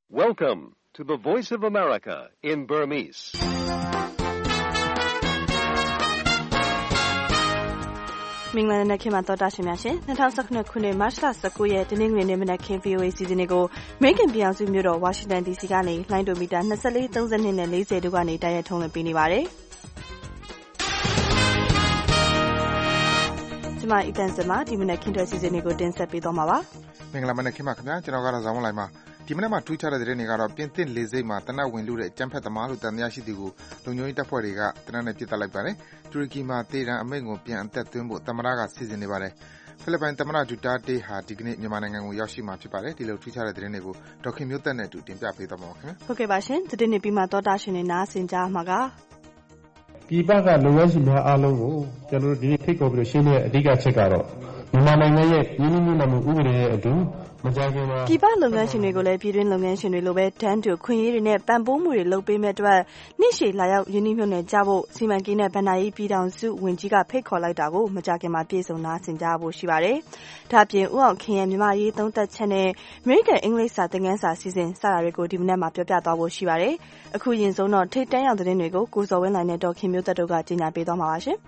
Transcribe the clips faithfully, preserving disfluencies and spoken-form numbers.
Welcome to the Voice of America in Burmese. ။မင်္ဂလာနေ့ခင်ဗျာတော်တာရှင်များရှင်၂၀၁၇ခုနှစ်မတ်လ၁၉ရက်တနင်္ဂနွေနေ့မနက်ခင်း V O A စီစဉ်တွေကို American ပြည်ထောင်စုမြို့တော် Washington D C ကနေလိုင်းဒိုမီတာ၂၄ ၃၂နဲ့၄၀တို့ကနေတိုက်ရိုက်ထုတ်လွှင့်ပေးနေပါတယ်။ကျွန်မအီတန်စမဒီမနက်ခင်းတွဲစီစဉ်တွေကိုတင်ဆက်ပေးသွားမှာပါ။မင်္ဂလာမနက်ခင်းပါခင်ဗျာကျွန်တော်ကတော့ဇောင်းမလိုက်ပါဒီမနေ့မှထွေးချတဲ့တဲ့တွေကတော့ပြင်သစ်လေဆိပ်မှာတနက်ဝင်လူတဲ့ကြမ်းဖက်သမားလို့တန်တရားရှိသူကိုလုံခြုံရေးတပ်ဖွဲ့တွေကတနက်နဲ့ပြစ်တက်လိုက်ပါတယ်။တူရကီမှာတေတံအမိန့်ကိုပြန်အသက်သွင်းဖို့သမ္မတကစီစဉ်နေပါတယ်။ဖိလစ်ပိုင်သမ္မတဒူတာတေးဟာဒီကနေ့မြန်မာနိုင်ငံကိုရောက်ရှိမှာဖြစ်ပါတယ်။ဒီလိုထွေးချတဲ့တဲ့တွေကိုဒေါခင်မျိုးသက်နဲ့အတူတင်ပြပေးသွားမှာပါခင်ဗျာ။ဟုတ်ကဲ့ပါရှင်ဒီနေ့ပြီးမှတော်တာရှင်တွေနားဆင်ကြမှာကပြည်ပကလုံခြုံရေးများအားလုံးကိုကျွန်တော်တို့ဒီနေ့ဖိတ်ခေါ်ပြီးရှင်းတဲ့အဓိကချက်ကတော့မြန်မာနိုင်ငံရဲ့ရင်းနှီးမြှုပ်နှံမှုဥပဒေရဲ့အတူမကြခင်မှာပြည်ပလုပ်ငန်းရှင်တွေကိုလည်းပြည်တွင်းလုပ်ငန်းရှင်တွေလိုပဲတန်းတူခွင့်ရေးတွေနဲ့ပံ့ပိုးမှုတွေလုပ်ပေးမဲ့အတွက်နှစ်ရှည်လာရောက်ရင်းနှီးမြှုပ်နှံကြဖို့စီမံကိန်းနဲ့ဗဏ္ဍာရေးပြည်ထောင်စုဝန်ကြီးကဖိတ်ခေါ်လိုက်တာကိုမကြခင်မှာပြည်စုံနာဆင်ကြဖို့ရှိပါတယ်။ဒါ့အပြင်ဦးအောင်ခင်ရဲ့မြန်မာရေးသုံးသက်ချက်နဲ့ American English စာသင်ခန်းစာစီစဉ်စတာတွေကိုဒီမနက်မှာပြောပြသွားဖို့ရှိပါတယ်။အခုရင်ဆုံးတော့ထိတ်တန့်ရောက်တဲ့သတင်းတွေကိုကိုစော်ဝင်းလိုင်နဲ့ဒေါခင်မျိုးသက်တို့ကကြီးညာပေးသွားမှာပါရှင်။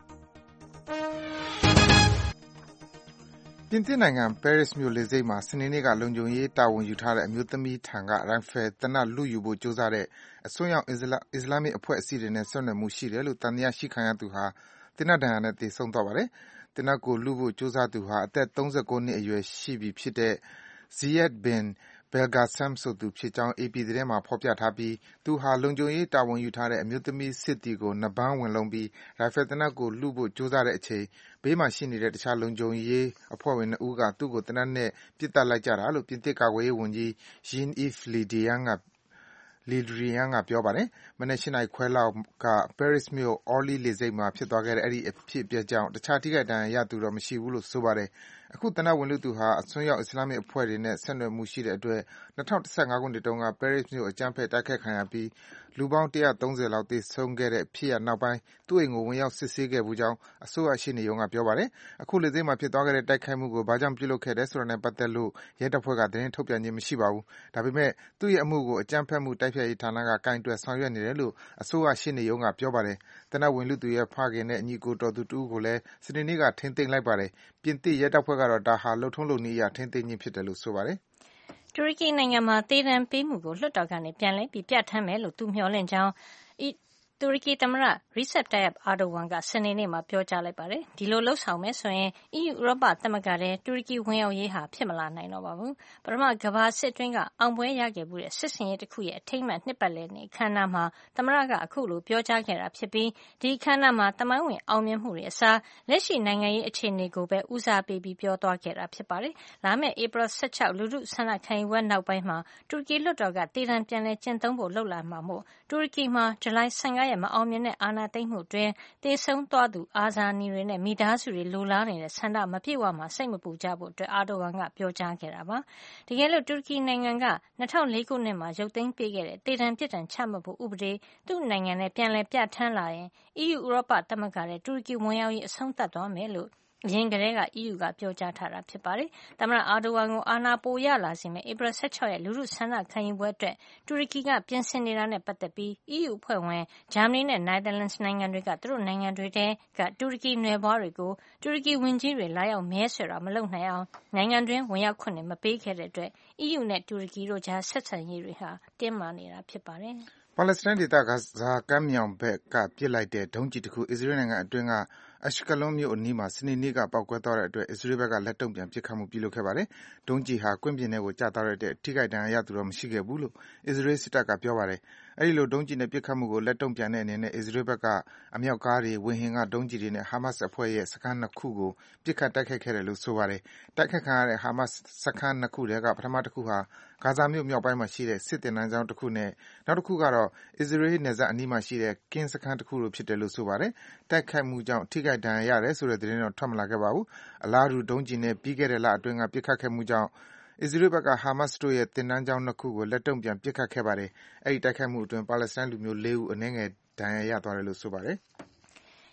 ပြင်သစ်နိုင်ငံ Paris မြို့လေဆိပ်မှာစနေနေ့ကလုံခြုံရေးတာဝန်ယူထားတဲ့အမျိုးသမီးထံကရိုင်ဖယ်သေနတ်လုယူဖို့ကြိုးစားတဲ့အစွန်းရောက်အစ္စလာမစ်အဖွဲ့အစည်းတွေနဲ့ဆက်နွယ်မှုရှိတယ်လို့သံသယရှိခံရသူဟာသေနတ်ဒဏ်ရာနဲ့သေဆုံးသွားပါတယ်။သေနတ်ကိုလုဖို့ကြိုးစားသူဟာအသက်၃၉နှစ်အရွယ်ရှိပြီဖြစ်တဲ့ Ziad bin Belgassem ဆိုသူဖြစ်ကြောင်း အေပီ သတင်းမှာဖော်ပြထားပြီးသူဟာလုံခြုံရေးတာဝန်ယူထားတဲ့အမျိုးသမီးစစ်သည်ကိုနဘန်းဝင်လုံးပြီးရိုင်ဖယ်သေနတ်ကိုလုဖို့ကြိုးစားတဲ့အချိန်ဘေးမှာရှိနေတဲ့တခြားလုံခြုံရေးအဖွဲ့ဝင်နှစ်ဦးကသူ့ကိုသေနတ်နဲ့ပစ်သတ်လိုက်ကြတာလို့ပြင်သစ်ကာကွယ်ရေးဝန်ကြီး Jean-Yves Le Drian ကLe Drian ကပြောပါတယ်။မနက်၈နာရီခွဲလောက်က Paris မြို့ Orly လေဆိပ်မှာဖြစ်သွားခဲ့တဲ့အဲဒီအဖြစ်အပျက်ကြောင့်တခြားထိခိုက်ဒဏ်ရာရသူတော့မရှိဘူးလို့ဆိုပါတယ်။အခုသေနတ်ဝင်လုသူဟာအစွန်းရောက်အစ္စလာမစ်အဖွဲ့တွေနဲ့ဆက်နွယ်မှုရှိတဲ့အတွက်၂၀၁၅ခုနှစ်တုန်းက Paris မြို့အကြမ်းဖက်တိုက်ခိုက်ခံရပြီးလူပေါင်း၁၃၀လောက်သေဆုံးခဲ့တဲ့ဖြစ်ရပ်နောက်ပိုင်းသူ့အိမ်ကိုဝင်ရောက်စစ်ဆေးခဲ့ဘူးကြောင်းအစိုးရရှေ့နေရုံးကပြောပါတယ်။အခုလေဆိပ်မှာဖြစ်သွားခဲ့တဲ့တိုက်ခိုက်မှုကိုဘာကြောင့်ပြုလုပ်ခဲ့တယ်ဆိုတာနဲ့ပတ်သက်လို့ရဲတပ်ဖွဲ့ကသတင်းထုတ်ပြန်ခြင်းမရှိပါဘူး။ဒါပေမဲ့သူ့ရဲ့အမှုကိုအကြမ်းဖက်မှုတိုက်ဖျက်ရေးဌာနကကိုင်တွယ်ဆောင်ရွက်နေတယ်လို့အစိုးရရှေ့နေရုံးကပြောပါတယ်။သေနတ်ဝင်လုသူရဲ့ဖခင်နဲ့ညီကိုတော်သူတဦးကိုလည်းစနေနေ့ကထိန်းသိမ်းလိုက်ပါတယ်။ပြင်သစ်ရဲတပ်ဖွဲ့ကတော့ဒါဟာလုပ်ထုံးလုပ်နည်းအရထိန်းသိမ်းခြင်းဖြစ်တယ်လို့ဆိုပါတယ်။တူရကီနိုင်ငံမှာသေဒဏ်ပေးမှုကိုလွှတ်တော်ကနေပြန်လည်ပြီးပြဋ္ဌာန်းမယ်လို့သူမျှော်လင့်ကြောင်းတူရကီသမ္မတ Recep Tayyip Erdogan ကစနေနေ့မှာပြောကြားလိုက်ပါတယ်။ဒီလိုလှုပ်ဆောင်မယ်ဆိုရင် အီးယူဥရောပသမဂ္ဂထဲတူရကီဝင်ရောက်ရေးဟာဖြစ်မလာနိုင်တော့ပါဘူး။ပထမကမ္ဘာစစ်အတွင်းကအောင်ပွဲရခဲ့မှုတဲ့စစ်စင်ရေးတစ်ခုရဲ့အထိမ်းအမှတ်နှစ်ပတ်လည်နေ့အခမ်းအနားမှာသမ္မတကအခုလိုပြောကြားခဲ့တာဖြစ်ပြီးဒီအခမ်းအနားမှာသမိုင်းဝင်အောင်မြင်မှုတွေအစားလက်ရှိနိုင်ငံရေးအခြေအနေကိုပဲဦးစားပေးပြီးပြောသွားခဲ့တာဖြစ်ပါတယ်။လာမယ့်ဧပြီ၁၆လူထုဆန္ဒခံယူပွဲနောက်ပိုင်းမှာတူရကီလွှတ်တော်ကသေဒဏ်ပြန်လည်ကျင့်သုံးဖို့လှုပ်လာမှာမို့တူရကီမှာဇူလိုင်၁၅ရက်မအောင်မြင်တဲ့အာဏာသိမ်းမှုအတွင်းသေဆုံးသွားသူအာဇာနည်တွေနဲ့မိသားစုတွေလိုလားနေတဲ့ဆန္ဒမပြည့်ဝမှာစိတ်မပူကြဖို့အတွက်အာဒိုဝမ်ကပြောကြားခဲ့တာပါ။တကယ်လို့တူရကီနိုင်ငံက၂၀၀၄ခုနှစ်မှာရုပ်သိမ်းပေးခဲ့တဲ့သေဒဏ်ပြစ်ဒဏ်ချမှတ်ဖို့ဥပဒေသူ့နိုင်ငံနဲ့ပြန်လည်ပြဋ္ဌာန်းလာရင်အီးယူဥရောပသမဂ္ဂထဲတူရကီဝင်ရောက်ရေးအဆုံးသတ်သွားမယ်လို့အရင်ကတည်းကအီးယူကပြောကြားထားတာဖြစ်ပါတယ်။သမ္မတအာဒိုဝမ်ကိုအာဏာပိုရလာစေမယ့်ဧပြီ၁၆ရက်လူထုဆန္ဒခံယူပွဲအတွက်တူရကီကပြင်ဆင်နေတာနဲ့ပတ်သက်ပြီးအီးယူအဖွဲ့ဝင်ဂျာမနီနဲ့နယ်သာလန်နိုင်ငံတွေကသူတို့နိုင်ငံတွေထဲကတူရကီနွယ်ဖွားတွေကိုတူရကီဝန်ကြီးတွေလာရောက်မဲဆွယ်တာမလုပ်နိုင်အောင်နိုင်ငံတွင်းဝင်ရောက်ခွင့်မပေးခဲ့တဲ့အတွက်အီးယူနဲ့တူရကီတို့ကြားဆက်ဆံရေးတွေဟာတင်းမာနေတာဖြစ်ပါတယ်။ပါလက်စတိုင်းဒေသဂါဇာကမ်းမြောင်ဘက်ကပစ်လိုက်တဲ့ဒုံးကျည်တစ်ခုအစ္စရေးနိုင်ငံအတွင်းကအက်ရှ်ကလွန်မြို့အနီးမှာစနေနေ့ကပေါက်ကွဲသွားတဲ့အတွက်အစ္စရေးဘက်ကလက်တုံ့ပြန်ပစ်ခတ်မှုပြုလုပ်ခဲ့ပါတယ်။ဒုံးကျည်ဟာကွင်းပြင်ထဲကိုကျသွားတဲ့အတွက်ထိခိုက်ဒဏ်ရာရသူတော့မရှိခဲ့ဘူးလို့အစ္စရေးစစ်တပ်ကပြောပါတယ်။အဲဒီလိုဒုံးကျည်နဲ့ပစ်ခတ်မှုကိုလက်တုံ့ပြန်တဲ့အနေနဲ့အစ္စရေးဘက်ကအမြောက်ကားတွေဝေဟင်ကဒုံးကျည်တွေနဲ့ဟာမတ်စ်အဖွဲ့ရဲ့စခန်းနှစ်ခုကိုပစ်ခတ်တိုက်ခိုက်ခဲ့တယ်လို့ဆိုပါတယ်။တိုက်ခိုက်ခံရတဲ့ဟာမတ်စ်စခန်းနှစ်ခုထဲကပထမတစ်ခုဟာဂါဇာမြို့မြောက်ပိုင်းမှာရှိတဲ့စစ်တင်နန်းကျောင်းတစ်ခုနဲ့နောက်တစ်ခုကတော့အစ္စရေးနယ်စပ်အနီးမှာရှိတဲ့ကင်းစခန်းတစ်ခုတို့ဖြစ်တယ်လို့ဆိုပါတယ်။တိုက်ခိုက်မှုကြောင့်ထိခိုက်ဒဏ်ရာရတယ်ဆိုတဲ့သတင်းတော့ထွက်မလာခဲ့ပါဘူး။အလားတူဒုံးကျည်နဲ့ပြီးခဲ့တဲ့လအတွင်းကပစ်ခတ်ခဲ့မှုကြောင့်အစ္စရေးဘက်ကဟာမတ်စ်တို့ရဲ့တင်နန်းကျောင်းနှစ်ခုကိုလက်တုံ့ပြန်ပစ်ခတ်ခဲ့ပါတယ်။အဲဒီတိုက်ခိုက်မှုအတွင်းပါလက်စတိုင်းလူမျိုး၄ဦးအနည်းငယ်ဒဏ်ရာရသွားတယ်လို့ဆိုပါတယ်။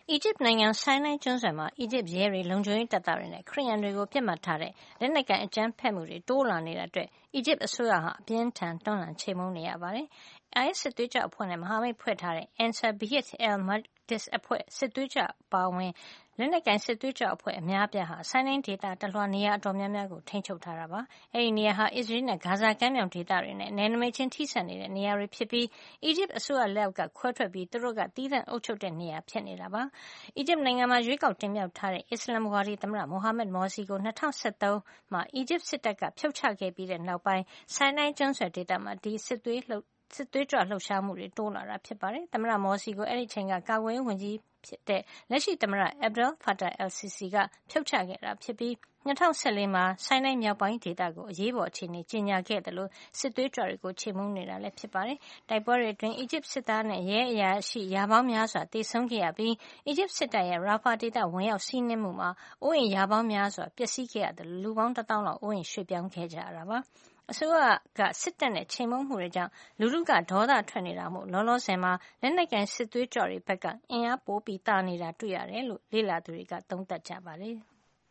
အီဂျစ်နိုင်ငံဆိုင်းနိုင်းကျွန်းဆွယ်မှာအီဂျစ်ရဲတွေလုံခြုံရေးတပ်သားတွေနဲ့ခရီးယန်တွေကိုပြစ်မှတ်ထားတဲ့လက်နက်ကိုင်အကြမ်းဖက်မှုတွေတိုးလာနေတာအတွက်အီဂျစ်အစိုးရဟာအပြင်းထန်တွန်းလှန်ချေမှုန်းနေရပါတယ်။ IS စစ်သွေးကြွအဖွဲ့နဲ့မဟာမိတ်ဖွဲ့ထားတဲ့ Ansar Bait al-Maqdis အဖွဲ့စစ်သွေးကြွပါဝင်လက်နက်ကိုင်စစ်သွေးကြွအဖွဲ့အများအပြားဟာဆိုင်းနိုင်းဒေသတလွှာနေရာအတော်များများကိုထိန်းချုပ်ထားတာပါ။အဲဒီနေရာဟာအစ္စရေးနဲ့ဂါဇာကမ်းမြောင်ဒေသတွေနဲ့နယ်နိမိတ်ချင်းထိစပ်နေတဲ့နေရာတွေဖြစ်ပြီးအီဂျစ်အစိုးရလက်အောက်ကခွဲထွက်ပြီးသူတို့ကသီးသန့်အုပ်ချုပ်တဲ့နေရာဖြစ်နေတာပါ။အီဂျစ်နိုင်ငံမှာရွေးကောက်တင်မြှောက်ထားတဲ့အစ္စလမ်ဝါဒီသမ္မတမိုဟာမက်မော်စီကို၂၀၁၃မှာအီဂျစ်စစ်တပ်ကဖြုတ်ချခဲ့ပြီးတဲ့နောက်ပိုင်းဆိုင်းနိုင်းကျွန်းဆွယ်ဒေသမှာဒီစစ်သွေးလှုပ်စစ်သွေးကြွလှုပ်ရှားမှုတွေတိုးလာတာဖြစ်ပါတယ်။သမ္မတမော်စီကိုအဲ့ဒီချိန်ကကာကွယ်ရေးဝန်ကြီးဖြစ်တဲ့လက်ရှိသမ္မတ Abdel Fattah al-Sisi ကဖြုတ်ချခဲ့တာဖြစ်ပြီး၂၀၁၄မှာဆိုင်းနိုင်းမြောက်ပိုင်းဒေသကိုအရေးပေါ်အခြေအနေကြေညာခဲ့တယ်လို့စစ်သွေးကြွတွေကိုချေမှုန်းနေတာလည်းဖြစ်ပါတယ်။တိုက်ပွဲတွေအတွင်းအီဂျစ်စစ်သားနဲ့ရဲအရာရှိရာပေါင်းများစွာတေဆုံးခဲ့ရပြီးအီဂျစ်စစ်တပ်ရဲ့ရာဖာဒေသဝင်ရောက်စီးနင်းမှုမှာအိုးအိမ်ရာပေါင်းများစွာပျက်စီးခဲ့ရတယ်လို့လူပေါင်းတစ်သောင်းလောက်အိုးအိမ်ရွှေ့ပြောင်းခဲ့ကြရတာပါ။အစိုးရကစစ်တပ်နဲ့ချိန်မုံမှုတွေကြောင့်လူထုကဒေါသထွက်နေတာမို့လောလောဆယ်မှာလက်နက်ကန်စစ်သွေးကြွတွေဘက်ကအင်အားပိုပြီးတာနေတာတွေ့ရတယ်လို့လေ့လာသူတွေကသုံးသပ်ကြပါတယ်။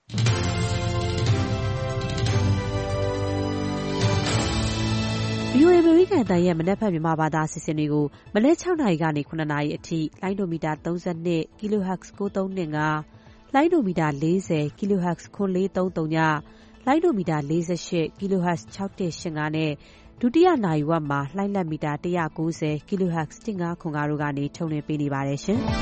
ဗွီအိုအေ အမေရိကန်အသံရဲ့မနက်ဖြန်မြန်မာဘာသာအစီအစဉ်တွေကိုမနက်၆နာရီကနေခုနှစ်နာရီအထိလိုင်းဒိုမီတာသုံး၂ kilohertz ကိုးသုံး၂၅ လိုင်းဒိုမီတာ၄၀ kilohertz ခွန်လေးသုံးသုံးညလိုင်းဒိုမီတာ၄၈ kilohertz ၆၁၈၅နဲ့ဒုတိယနာရီဝက်မှာလှိုင်းလက်မီတာ၁၉၀ kilohertz ၁၅ခွန်၅တို့ကနေထုတ်လွှင့်ပေးနေပါတယ်ရှင်။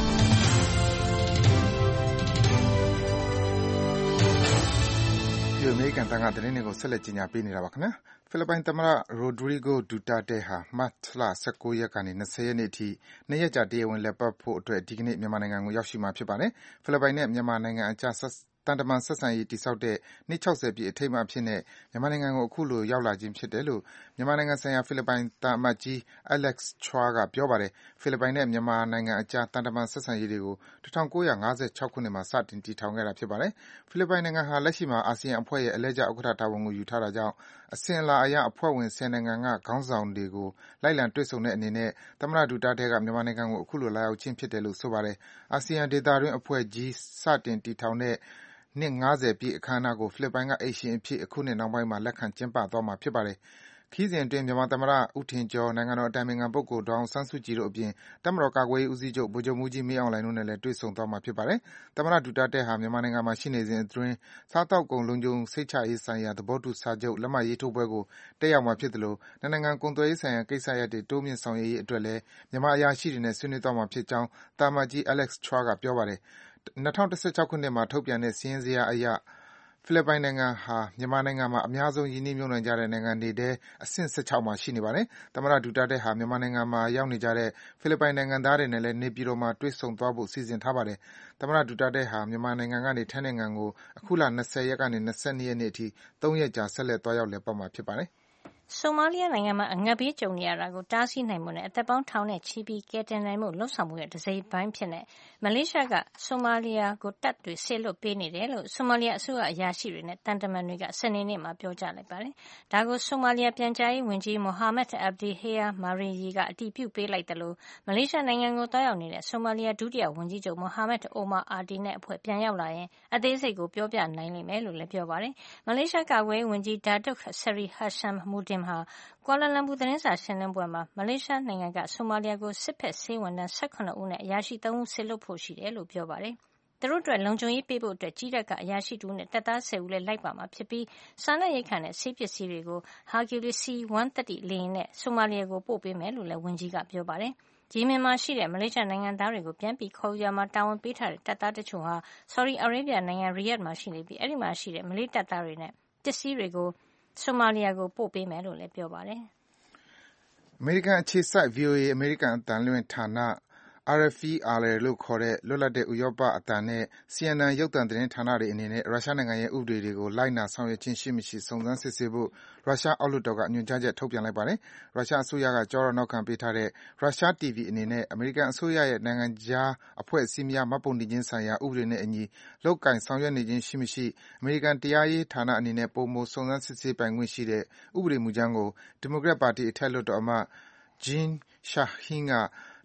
ဒီအမေရိကန်တန်ခါသတင်းတွေကိုဆက်လက်ကြီးညာပေးနေတာပါခင်ဗျာ။ဖိလစ်ပိုင်သမ္မတ Rodrigo Duterte ဟာမတ်လ၁၉ရက်ကနေ၂၀ရက်နေ့အထိနှစ်ရက်ကြာတရားဝင်လည်ပတ်ဖို့အတွက်ဒီကနေ့မြန်မာနိုင်ငံကိုရောက်ရှိမှာဖြစ်ပါတယ်။ဖိလစ်ပိုင်နဲ့မြန်မာနိုင်ငံအကြားသံတမန်ဆက်ဆံရေးတည်ဆောက်တဲ့နှစ်၆၀ပြည့်အထိမ်းအမှတ်အဖြစ်နဲ့မြန်မာနိုင်ငံကိုအခုလိုရောက်လာခြင်းဖြစ်တယ်လို့မြန်မာနိုင်ငံဆိုင်ရာဖိလစ်ပိုင်သံအမတ်ကြီး Alex Chua ကပြောပါတယ်။ဖိလစ်ပိုင်နဲ့မြန်မာနိုင်ငံအကြားသံတမန်ဆက်ဆံရေးတွေကို၁၉၅၆ခုနှစ်မှာစတင်တည်ထောင်ခဲ့တာဖြစ်ပါတယ်။ဖိလစ်ပိုင်နိုင်ငံဟာလက်ရှိမှာအာဆီယံအဖွဲ့ရဲ့အလှည့်ကျဥက္ကဋ္ဌတာဝန်ကိုယူထားတာကြောင့်အစဉ်အလာအရအဖွဲ့ဝင်၁၀နိုင်ငံကခေါင်းဆောင်တွေကိုလိုက်လံတွေ့ဆုံတဲ့အနေနဲ့သမ္မတ Duterte ကမြန်မာနိုင်ငံကိုအခုလိုလာရောက်ခြင်းဖြစ်တယ်လို့ဆိုပါတယ်။အာဆီယံဒေသတွင်းအဖွဲ့ကြီးစတင်တည်ထောင်တဲ့နှစ်၅၀ပြည့်အခမ်းအနားကိုဖိလစ်ပိုင်ကအိမ်ရှင်အဖြစ်အခုနှစ်နှောင်းပိုင်းမှာလက်ခံကျင်းပသွားမှာဖြစ်ပါတယ်။ခရီးစဉ်အတွင်းမြန်မာသမ္မတဦးထင်ကျော်၊နိုင်ငံတော်အတိုင်ပင်ခံပုဂ္ဂိုလ်ဒေါ်အောင်ဆန်းစုကြည်တို့အပြင်တပ်မတော်ကာကွယ်ရေးဦးစီးချုပ်ဗိုလ်ချုပ်မှူးကြီးမင်းအောင်လှိုင်တို့နဲ့လည်းတွေ့ဆုံသွားမှာဖြစ်ပါတယ်။သမ္မတ Duterte ဟာမြန်မာနိုင်ငံမှာရှိနေစဉ်အတွင်းစားသောက်ကုန်လုံခြုံစိတ်ချရေးဆိုင်ရာသဘောတူစာချုပ်လက်မှတ်ရေးထိုးပွဲကိုတက်ရောက်မှာဖြစ်သလိုနှစ်နိုင်ငံကုန်သွယ်ရေးဆိုင်ရာကိစ္စရပ်တွေတိုးမြှင့်ဆောင်ရွက်ရေးအတွက်လည်းမြန်မာအရာရှိတွေနဲ့ဆွေးနွေးသွားမှာဖြစ်ကြောင်းသံအမတ်ကြီး Alex Chua ကပြောပါတယ်။၂၀၁၆ခုနှစ်မှာထုတ်ပြန်တဲ့စာရင်းဇယားအရဖိလစ်ပိုင်နိုင်ငံဟာမြန်မာနိုင်ငံမှာအများဆုံးရင်းနှီးမြှုပ်နှံကြတဲ့နိုင်ငံတွေထဲအဆင့်၁၆မှာရှိနေပါတယ်။သမ္မတ Duterte ဟာမြန်မာနိုင်ငံမှာရောက်နေကြတဲ့ဖိလစ်ပိုင်နိုင်ငံသားတွေနဲ့လည်းနေပြည်တော်မှာတွေ့ဆုံသွားဖို့စီစဉ်ထားပါတယ်။သမ္မတ Duterte ဟာမြန်မာနိုင်ငံကနေထိုင်းနိုင်ငံကိုအခုလ၂၀ရက်ကနေ၂၂ရက်နေ့အထိသုံးရက်ကြာဆက်လက်သွားရောက်လည်ပတ်မှာဖြစ်ပါတယ်။ဆိုမာလီယာနိုင်ငံမှာအငတ်ဘေးကြုံနေရတာကိုတားဆီးနိုင်မှုနဲ့အသက်ပေါင်းထောင်နဲ့ချီပြီးကယ်တင်နိုင်မှုလှုပ်ဆောင်မှုရဲ့တစိပိုင်းဖြစ်နေမလေးရှားကဆိုမာလီယာကိုတပ်တွေဆေလွတ်ပေးနေတယ်လို့ဆိုမာလီယာအစိုးရအရာရှိတွေနဲ့တန်တမန်တွေကစနေနေ့မှာပြောကြားလိုက်ပါတယ်။ဒါကိုဆိုမာလီယာပြန်ကြားရေးဝန်ကြီးမိုဟာမက်အဗ်ဒီဟေယာမာရီရီကအတည်ပြုပေးလိုက်တယ်လို့မလေးရှားနိုင်ငံကိုတွားရောက်နေတဲ့ဆိုမာလီယာဒုတိယဝန်ကြီးချုပ်မိုဟာမက်အိုမာအာဒီနဲ့အဖွဲ့ပြန်ရောက်လာရင်အသေးစိတ်ကိုပြောပြနိုင်လိမ့်မယ်လို့လည်းပြောပါတယ်။မလေးရှားကာကွယ်ရေးဝန်ကြီးဒါတုတ်ဆရီဟာရှမ်မူဒင်ဟာကွာလာလမ်ပူသတင်းစာရှင်းလင်းပွဲမှာမလေးရှားနိုင်ငံကဆိုမာလီယာကိုစစ်ဖက်ဆေးဝန်ထမ်း၁၇ဦးနဲ့အရာရှိ၃ဦးဆေလွတ်ဖို့ရှိတယ်လို့ပြောပါတယ်။သူတို့အတွက်လုံခြုံရေးပေးဖို့အတွက်ကြီးတပ်ကအရာရှိတူနဲ့တပ်သား၁၀ဦးလည်းလိုက်ပါမှာဖြစ်ပြီးစားနပ်ရိက္ခာနဲ့ဆေးပစ္စည်းတွေကို Hercules C ၁၃၀လေယာဉ်နဲ့ဆိုမာလီယာကိုပို့ပေးမယ်လို့လည်းဝန်ကြီးကပြောပါတယ်။ဂျီမင်မှာရှိတဲ့မလေးရှားနိုင်ငံသားတွေကိုပြန်ပြီးခေါ်ယူရမှာတာဝန်ပေးထားတဲ့တပ်သားတချို့ဟာဆော်ဒီအာရေဗျနိုင်ငံရီယာ့ဒ်မှာရှိနေပြီးအဲဒီမှာရှိတဲ့မလေးတပ်သားတွေနဲ့ပစ္စည်းတွေကိုဆိုမာလီယာကိုပို့ပေးမယ်လို့လည်းပြောပါတယ်။အမေရိကန်အခြေစိုက် ဗွီအိုအေ အမေရိကန်အသံလွှင့်ဌာန အာရ်အက်ဖ်အီ အာရ် လို့ခေါ်တဲ့လွတ်လပ်တဲ့ဥရောပအသံနဲ့ စီအန်အန် ရုပ်သံသတင်းဌာနတွေအနေနဲ့ရုရှားနိုင်ငံရဲ့ဥပဒေတွေကိုလိုက်နာဆောင်ရွက်ခြင်းရှိမရှိစုံစမ်းစစ်ဆေးဖို့ရုရှားအောက်လွှတ်တော်ကညွှန်ကြားချက်ထုတ်ပြန်လိုက်ပါတယ်။ရုရှားအစိုးရကကျောထောက်နောက်ခံပေးထားတဲ့ရုရှားတီဗီအနေနဲ့အမေရိကန်အစိုးရရဲ့နိုင်ငံခြားအဖွဲ့အစည်းများမှတ်ပုံတင်ခြင်းဆိုင်ရာဥပဒေနဲ့အညီလုပ်ကိုင်ဆောင်ရွက်နေခြင်းရှိမရှိအမေရိကန်တရားရေးဌာနအနေနဲ့ပိုမိုစုံစမ်းစစ်ဆေးပိုင်ခွင့်ရှိတဲ့ဥပဒေမူကြမ်းကိုဒီမိုကရက်ပါတီအထက်လွှတ်တော်အမတ်Jeanne Shaheen က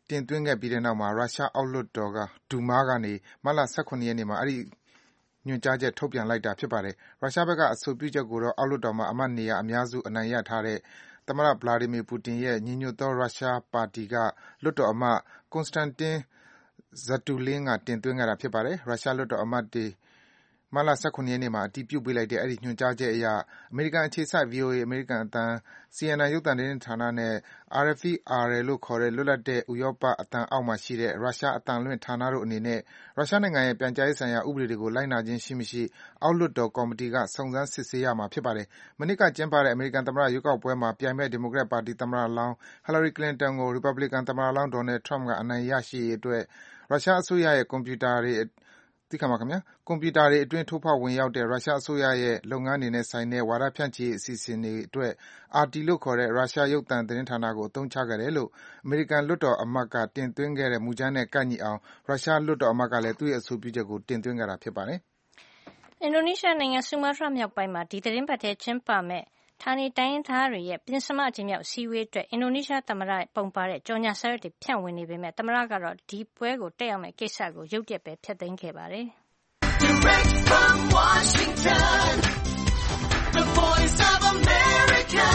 တင်သွင်းခဲ့ပြီးတဲ့နောက်မှာရုရှားအောက်လွှတ်တော်ကဒူမာကနေမတ်လ၁၇ရက်နေ့မှာအဲဒီညွှန်ကြားချက်ထုတ်ပြန်လိုက်တာဖြစ်ပါတယ်။ရုရှားဘက်ကအဆိုပြုချက်ကိုတော့အောက်လွှတ်တော်မှာအမတ်နေရာအများစုအနိုင်ရထားတဲ့သမ္မတ Vladimir Putin ရဲ့ညီညွတ်သောရုရှားပါတီကလွှတ်တော်အမတ် Konstantin Zatulin ကတင်သွင်းခဲ့တာဖြစ်ပါတယ်။ရုရှားလွှတ်တော်အမတ်တွေမတ်လ၁၇ရက်နေ့မှာအတည်ပြုပေးလိုက်တဲ့အဲဒီညွှန်ကြားချက်အရအမေရိကန်အခြေစိုက် ဗွီအိုအေ အမေရိကန်အသံ စီအန်အန် ရုပ်သံသတင်းဌာနနဲ့ အာရ်အက်ဖ် အာရ် လို့ခေါ်တဲ့လွတ်လပ်တဲ့ဥရောပအသံအောက်မှာရှိတဲ့ရုရှားအသံလွှင့်ဌာနတို့အနေနဲ့ရုရှားနိုင်ငံရဲ့ပြန်ကြားရေးဆိုင်ရာဥပဒေတွေကိုလိုက်နာခြင်းရှိမရှိအောက်လွှတ်တော်ကော်မတီကစုံစမ်းစစ်ဆေးရမှာဖြစ်ပါတယ်။မနှစ်ကကျင်းပတဲ့အမေရိကန်သမ္မတရွေးကောက်ပွဲမှာပြိုင်ဘက်ဒီမိုကရက်ပါတီသမ္မတလောင်း Hillary Clinton ကို ရီပတ်ဘလီကန်သမ္မတလောင်း Donald Trump ကအနိုင်ရရှိရေးအတွက်ရုရှားအစိုးရရဲ့ကွန်ပျူတာတွေသိခါမှာခင်ဗျာကွန်ပျူတာတွေအတွင်းထိုးဖောက်ဝင်ရောက်တဲ့ရုရှားအစိုးရရဲ့လုပ်ငန်းတွေနဲ့ဆိုင်တဲ့ဝါဒဖြန့်ချီရေးအစီအစဉ်တွေအတွက် အာ်တီ လို့ခေါ်တဲ့ရုရှားရုပ်သံသတင်းဌာနကိုအသုံးချခဲ့တယ်လို့အမေရိကန်လွှတ်တော်အမတ်ကတင်သွင်းခဲ့တဲ့မူကြမ်းနဲ့ကိုက်ညီအောင်ရုရှားလွှတ်တော်အမတ်ကလည်းသူ့ရဲ့အဆိုပြုချက်ကိုတင်သွင်းခဲ့တာဖြစ်ပါတယ်။အင်ဒိုနီးရှားနိုင်ငံဆူမားတြားမြောက်ပိုင်းမှာဒီသီတင်းပတ်ထဲကျင်းပမယ့်ဌာနေတိုင်းရင်းသားတွေရဲ့ပဉ္စမအကြိမ်မြောက်အစည်းအဝေးအတွက်အင်ဒိုနီးရှားသမ္မတပုံပါတဲ့ကြော်ငြာစာရွက်တွေဖြန့်ဝေနေပေမယ့်သမ္မတကတော့ဒီပွဲကိုတက်ရောက်မယ့်ကိစ္စကိုရုတ်တရက်ပဲဖျက်သိမ်းခဲ့ပါတယ်။ Direct from Washington, the Voice of America,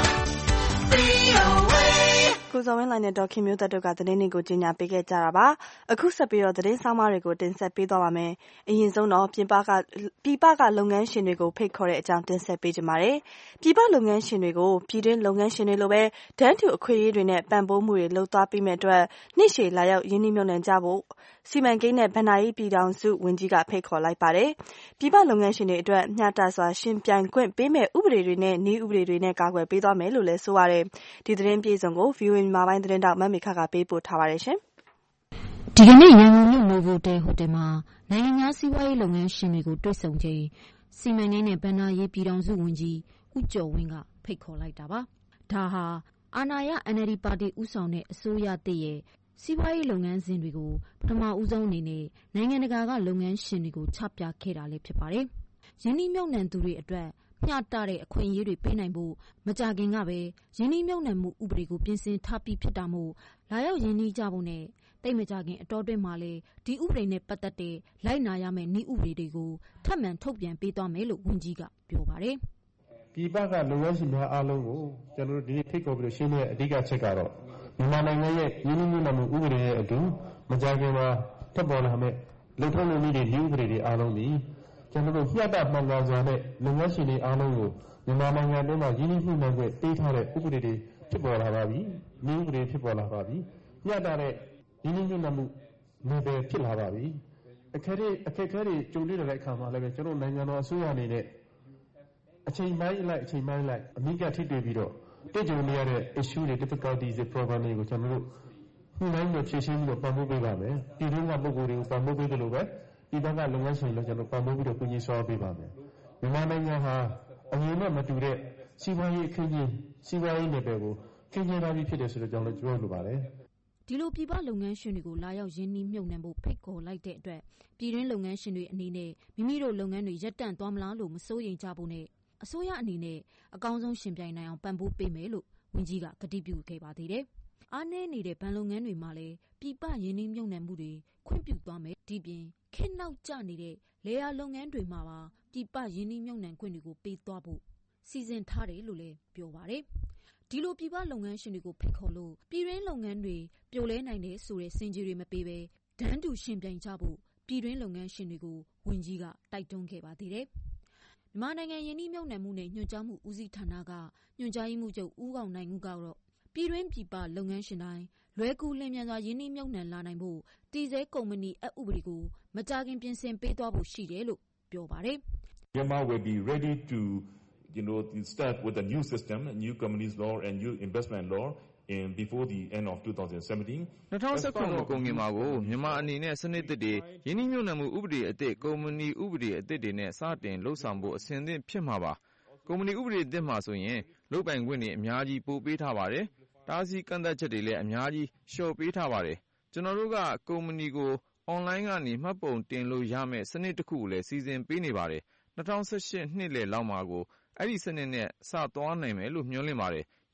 ကိုဇော်ဝင်းလှိုင်နဲ့ဒေါ်ခင်မျိုးသက်တို့ကသတင်းတွေကိုကြီးညာပေးခဲ့ကြတာပါ။အခုဆက်ပြီးတော့သတင်းဆောင်မတွေကိုတင်ဆက်ပေးသွားပါမယ်။အရင်ဆုံးတော့ပြည်ပကပြည်ပကလုပ်ငန်းရှင်တွေကိုဖိတ်ခေါ်တဲ့အကြောင်းတင်ဆက်ပေးကြပါမယ်။ပြည်ပလုပ်ငန်းရှင်တွေကိုပြည်တွင်းလုပ်ငန်းရှင်တွေလိုပဲတန်းတူအခွင့်အရေးတွေနဲ့ပံ့ပိုးမှုတွေလုပ်သွားပြီးမဲ့အတွက်နှစ်ရှည်လာရောက်ရင်းနှီးမြှုပ်နှံကြဖို့စီမံကိန်းနဲ့ဗဏ္ဍာရေးပြည်ထောင်စုဝန်ကြီးကဖိတ်ခေါ်လိုက်ပါတယ်။ပြည်ပလုပ်ငန်းရှင်တွေအတွက်မျှတစွာရှင်ပြိုင်ခွင့်ပေးမဲ့ဥပဒေတွေနဲ့နည်းဥပဒေတွေနဲ့ကာကွယ်ပေးသွားမယ်လို့လည်းဆိုပါတယ်။ဒီသတင်းပြေဆုံးကို ဗွီအိုအေ မြန်မာပိုင်းသတင်းတောက်မမေခကပေးပို့ထားပါတယ်ရှင်။ဒီကနေ့ရန်ကုန်မြို့နိုဗိုတယ်ဟိုတယ်မှာနိုင်ငံခြားစီးပွားရေးလုပ်ငန်းရှင်တွေကိုတွေ့ဆုံချိန်စီမံကိန်းနဲ့ဗဏ္ဍာရေးပြည်ထောင်စုဝန်ကြီးဦးကျော်ဝင်းကဖိတ်ခေါ်လိုက်တာပါ။ဒါဟာအာဏာရ အန်အယ်လ်ဒီ ပါတီဦးဆောင်တဲ့အစိုးရသစ်ရဲ့စီးပွားရေးလုပ်ငန်းစဉ်တွေကိုပထမဦးဆုံးအနေနဲ့နိုင်ငံတကာကလုပ်ငန်းရှင်တွေကိုချပြခဲ့တာလည်းဖြစ်ပါတယ်။ယင်းနှိမ့်မြုပ်နှံသူတွေအတွက်မျှတတဲ့အခွင့်အရေးတွေပေးနိုင်ဖို့မကြခင်ကပဲယင်းနှိမ့်မြုပ်နှံမှုဥပဒေကိုပြင်ဆင်ထားပြီးဖြစ်တာမို့လာရောက်ယင်းနှိမ့်ကြဖို့နဲ့တိတ်မကြခင်အတော်တွင်းမှာလည်းဒီဥပဒေနဲ့ပတ်သက်တဲ့လိုက်နာရမယ့်နည်းဥပဒေတွေကိုထပ်မံထုတ်ပြန်ပေးသွားမယ်လို့ဝန်ကြီးကပြောပါတယ်။ပြည်ပကလုပ်ငန်းရှင်များအားလုံးကိုကျွန်တော်တို့ဒီနေ့ဖိတ်ခေါ်ပြီးရှင်းတဲ့အဓိကချက်ကတော့မြန်မာနိုင်ငံရဲ့ယင်းနှိမ့်မြုပ်နှံမှုဥပဒေရဲ့အတူမကြခင်မှာထပ်ပေါ်လာမယ့်လုံထုံးလုံနည်းတွေနည်းဥပဒေတွေအားလုံးဒီကျွန်တော်တို့မျှတမှန်ကန်စွာနဲ့လုပ်ငန်းရှင်တွေအားလုံးကိုမြန်မာနိုင်ငံတွင်းမှာယင်းနှိမ့်မြုပ်နှံခွင့်ပေးထားတဲ့ဥပဒေတွေဖြစ်ပေါ်လာပါပြီ။နည်းဥပဒေဖြစ်ပေါ်လာပါပြီ။မျှတတဲ့ယင်းနှိမ့်မြုပ်နှံမှုနယ်ပယ်ဖြစ်လာပါပြီ။အခက်အခဲအခက်အခဲတွေကြုံတွေ့တဲ့အခါမှာလည်းပဲကျွန်တော်နိုင်ငံတော်အစိုးရအနေနဲ့အချိန်ပိုင်းလိုက်အချိန်ပိုင်းလိုက်အမိကထိတွေ့ပြီးတော့တွေ့ကြုံနေရတဲ့ issue တွေ difficulties တွေ problem တွေကိုကျွန်တော်တို့ညှိနှိုင်းပြီးဖြေရှင်းပြီးတော့ပံ့ပိုးပေးပါမယ်။ဒီတွင်းကပုဂ္ဂိုလ်တွေကိုပံ့ပိုးပေးသလိုပဲဒီဘက်ကလုပ်ငန်းရှင်လည်းကျွန်တော်ပံ့ပိုးပြီးတော့ကူညီဆောင်ပေးပါမယ်။မြန်မာနိုင်ငံဟာအရင်ကမတူတဲ့စီးပွားရေးအခင်းကျင်းစီးပွားရေးနယ်ပယ်ကိုခင်းကျင်းထားပြီးဖြစ်တယ်ဆိုတော့ကျွန်တော်တို့ပြောလိုပါတယ်။ဒီလိုပြည်ပလုပ်ငန်းရှင်တွေကိုလာရောက်ရင်းနှီးမြှုပ်နှံဖို့ဖိတ်ခေါ်လိုက်တဲ့အတွက်ပြည်တွင်းလုပ်ငန်းရှင်တွေအနေနဲ့မိမိတို့လုပ်ငန်းတွေရပ်တန့်သွားမလားလို့မစိုးရိမ်ကြဖို့နဲ့အစိုးရအနေနဲ့အကောင်းဆုံးရှင်ပြိုင်နိုင်အောင်ပံ့ပိုးပေးမယ်လို့ဝန်ကြီးကကတိပြုခဲ့ပါသေးတယ်။အားနည်းနေတဲ့ဗန်လုပ်ငန်းတွေမှာလည်းပြည်ပရင်းနှီးမြှုပ်နှံမှုတွေခွင့်ပြုသွားမယ်။ဒီပြင်ခေတ်နောက်ကျနေတဲ့လေယာလုပ်ငန်းတွေမှာပါပြည်ပရင်းနှီးမြှုပ်နှံခွင့်တွေကိုပေးသွားဖို့စီစဉ်ထားတယ်လို့လည်းပြောပါတယ်။ဒီလိုပြည်ပလုပ်ငန်းရှင်တွေကိုဖိတ်ခေါ်လို့ပြည်တွင်းလုပ်ငန်းတွေပြိုလဲနိုင်တယ်ဆိုတဲ့စင်ကြီးတွေမပေးဘဲဒန်းတူရှင်ပြိုင်ကြဖို့ပြည်တွင်းလုပ်ငန်းရှင်တွေကိုဝန်ကြီးကတိုက်တွန်းခဲ့ပါသေးတယ်။မြန်မာနိုင်ငံယင်းနှိမ့်မြုပ်နှံမှုနဲ့ညွှန်ကြားမှုဦးစီးဌာနကညွှန်ကြားရေးမှူးချုပ်ဦးကောင်နိုင်ဦးကတော့ပြည်တွင်းပြည်ပလုပ်ငန်းရှင်တိုင်းလွယ်ကူလျင်မြန်စွာယင်းနှိမ့်မြုပ်နှံလာနိုင်ဖို့တည်ဆဲကုမ္ပဏီအဥပဒေကိုမကြာခင်ပြင်ဆင်ပေးသွားဖို့ရှိတယ်လို့ပြောပါတယ်။ Myanmar will be ready to you know start with a new system, a new companies law and new investment law in before the end of twenty seventeen. ၂၀၁၇ကုန်ကင်မှာကိုမြန်မာအနေနဲ့စနစ်သစ်တွေယင်းနှိမ့်မြုပ်နှံမှုဥပဒေအသစ်ကုမ္ပဏီဥပဒေအသစ်တွေနဲ့စတင်လှုပ်ဆောင်ဖို့အဆင်သင့်ဖြစ်မှာပါ။ကုမ္ပဏီဥပဒေအသစ်မှာဆိုရင်လုပ်ပိုင်ခွင့်တွေအများကြီးပို့ပေးထားပါတယ်။တားဆီးကန့်သတ်ချက်တွေလည်းအများကြီးလျှော့ပေးထားပါတယ်။ကျွန်တော်တို့ကကုမ္ပဏီကိုအွန်လိုင်းကနေမှတ်ပုံတင်လို့ရမယ့်စနစ်တစ်ခုကိုလည်းစီစဉ်ပေးနေပါတယ်။၂၀၁၈နှစ်လယ်လောက်မှာကိုအဲ့ဒီစနစ်နဲ့စသွားနိုင်မယ်လို့မျှော်လင့်ပါတယ်။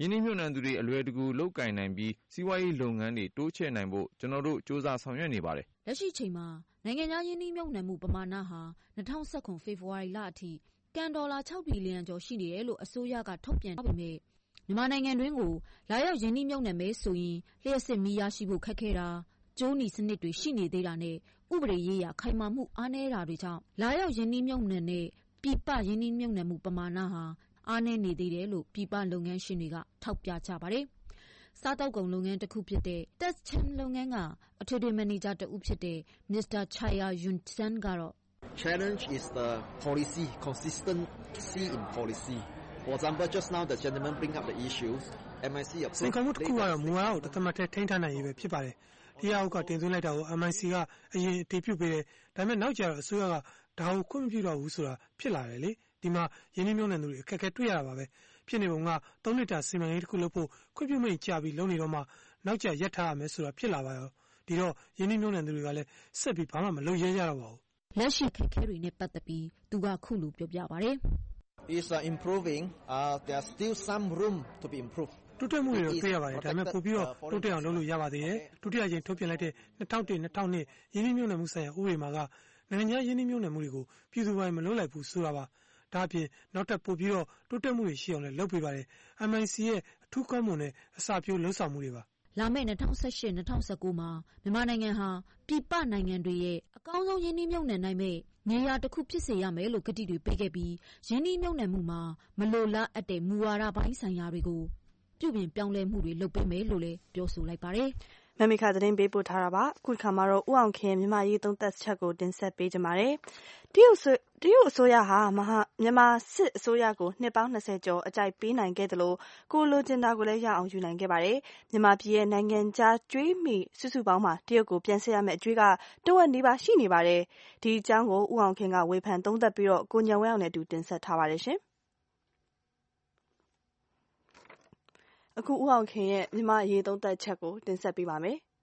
ရင်းနှီးမြှုပ်နှံသူတွေအလွယ်တကူလုပ်ကိုင်နိုင်ပြီးစီးပွားရေးလုပ်ငန်းတွေတိုးချဲ့နိုင်ဖို့ကျွန်တော်တို့စ조사ဆောင်ရွက်နေပါတယ်။လက်ရှိချိန်မှာနိုင်ငံခြားရင်းနှီးမြှုပ်နှံမှုပမာဏဟာ၂၀၁၇ဖေဖော်ဝါရီလအထိကန်ဒေါ်လာ၆ဘီလီယံကျော်ရှိနေတယ်လို့အစိုးရကထုတ်ပြန်ထားပေမဲ့မြန်မာနိုင်ငံတွင်းကိုလာရောက်ရင်းနှီးမြှုပ်နှံမယ်ဆိုရင်လျှပ်စစ်မီးရရှိဖို့ခက်ခဲတာကျိုးနီစနစ်တွေရှိနေသေးတာနဲ့ဥပဒေရေးရာခိုင်မာမှုအားနည်းတာတွေကြောင့်လာရောက်ရင်းနှီးမြှုပ်နှံတဲ့ပြည်ပရင်းနှီးမြှုပ်နှံမှုပမာဏဟာအားနည်းနေသေးတယ်လို့ပြည်ပလုပ်ငန်းရှင်တွေကထောက်ပြကြပါတယ်။စားတောက်ကုန်လုပ်ငန်းတစ်ခုဖြစ်တဲ့ Testchem လုပ်ငန်းကအထွေထွေမန်နေဂျာတဦးဖြစ်တဲ့ Mister Chaya Yunsan ကတော့ Challenge is the policy consistency in policy. For example, just now the gentleman bring up the issues. M I C ကစိန်ခေါ်မှုတစ်ခုကတော့မူဝါဒကိုတသမတ်ထဲထိန်းထားနိုင်ရေးပဲဖြစ်ပါတယ်။ဒီအောက်ကတင်သွင်းလိုက်တာကို M I C ကအရင်အတည်ပြုပေးတယ်။ဒါပေမဲ့နောက်ကျတော့အစိုးရကဒါကိုခွင့်မပြုတော့ဘူးဆိုတာဖြစ်လာတယ်လေ။ဒီမှာရင်းနှီးမြှုပ်နှံသူတွေအခက်အခဲတွေ့ရတာပါပဲ။ဖြစ်နေပုံကသုံးနှစ်တာစီမံကိန်းတစ်ခုလုပ်ဖို့ခွင့်ပြုမိန့်ကြာပြီးလုပ်နေတော့မှနောက်ကျရပ်ထားရမယ်ဆိုတာဖြစ်လာပါရော။ဒီတော့ရင်းနှီးမြှုပ်နှံသူတွေကလည်းဆက်ပြီးဘာမှမလုပ်ရဲကြတော့ပါဘူး။လက်ရှိခက်ခဲတွေနဲ့ပတ်သက်ပြီးသူကခုလိုပြောပြပါတယ်။ Is uh, improving. Uh, there's still some room to be improved. တိုးတက်မှုတွေတော့တွေ့ရပါတယ်ဒါပေမဲ့ပို့ပြီးတော့တိုးတက်အောင်လုပ်လို့ရပါသေးတယ်ဒုတိယအကြိမ်ထုတ်ပြန်လိုက်တဲ့၂၀၀၁-၂၀၀၂ရင်းနှီးမြှုပ်နှံမှုဆိုင်ရာဥပဒေမှာကနိုင်ငံခြားရင်းနှီးမြှုပ်နှံမှုတွေကိုပြည်သူပိုင်းမလုပ်လိုက်ဘူးဆိုတာပါဒါအပြင်နောက်ထပ်ပို့ပြီးတော့တိုးတက်မှုတွေရှိအောင်လည်းလုပ်ပေးပါတယ် M I C ရဲ့အထူးကောင်းမွန်တဲ့အစာပြိုးလှုပ်ဆောင်မှုတွေပါလာမယ့်၂၀၁၈-၂၀၁၉မှာမြန်မာနိုင်ငံဟာပြည်ပနိုင်ငံတွေရဲ့အကောင်းဆုံးရင်းနှီးမြှုပ်နှံနိုင်မဲ့နေရာတစ်ခုဖြစ်စေရမယ်လို့ကတိတွေပေးခဲ့ပြီးရင်းနှီးမြှုပ်နှံမှုမှာမလိုလားအပ်တဲ့မူဝါဒပိုင်းဆိုင်ရာတွေကိုပြုပြင်ပြောင်းလဲမှုတွေလုပ်ပေးမယ်လို့လည်းပြောဆိုလိုက်ပါတယ်။မမီခသတင်းပေးပို့ထားတာပါ။အခုခါမှာတော့ဥအောင်ခင်မြန်မာရေးသုံးသက်ချက်ကိုတင်ဆက်ပေးကြပါမယ်။တရုတ်တရုတ်အစိုးရဟာမဟာမြန်မာစစ်အစိုးရကိုနှစ်ပေါင်း၂၀ကျော်အကြိုက်ပေးနိုင်ခဲ့တယ်လို့ကိုလိုချင်တာကိုလည်းရအောင်ယူနိုင်ခဲ့ပါတယ်။မြန်မာပြည်ရဲ့နိုင်ငံခြားကျွေးမီစုစုပေါင်းမှာတရုတ်ကိုပြန်ဆက်ရမယ့်အကျွေးကတဝက်နီးပါးရှိနေပါတယ်။ဒီအကြောင်းကိုဥအောင်ခင်ကဝေဖန်သုံးသပ်ပြီးတော့ကိုညံဝဲအောင်နဲ့အတူတင်ဆက်ထားပါတယ်ရှင်။အခုဦးအောင်ခင်ရဲ့မြန်မာအရေးသုံးသပ်ချက်ကိုတင်ဆက်ပေးပါမယ်။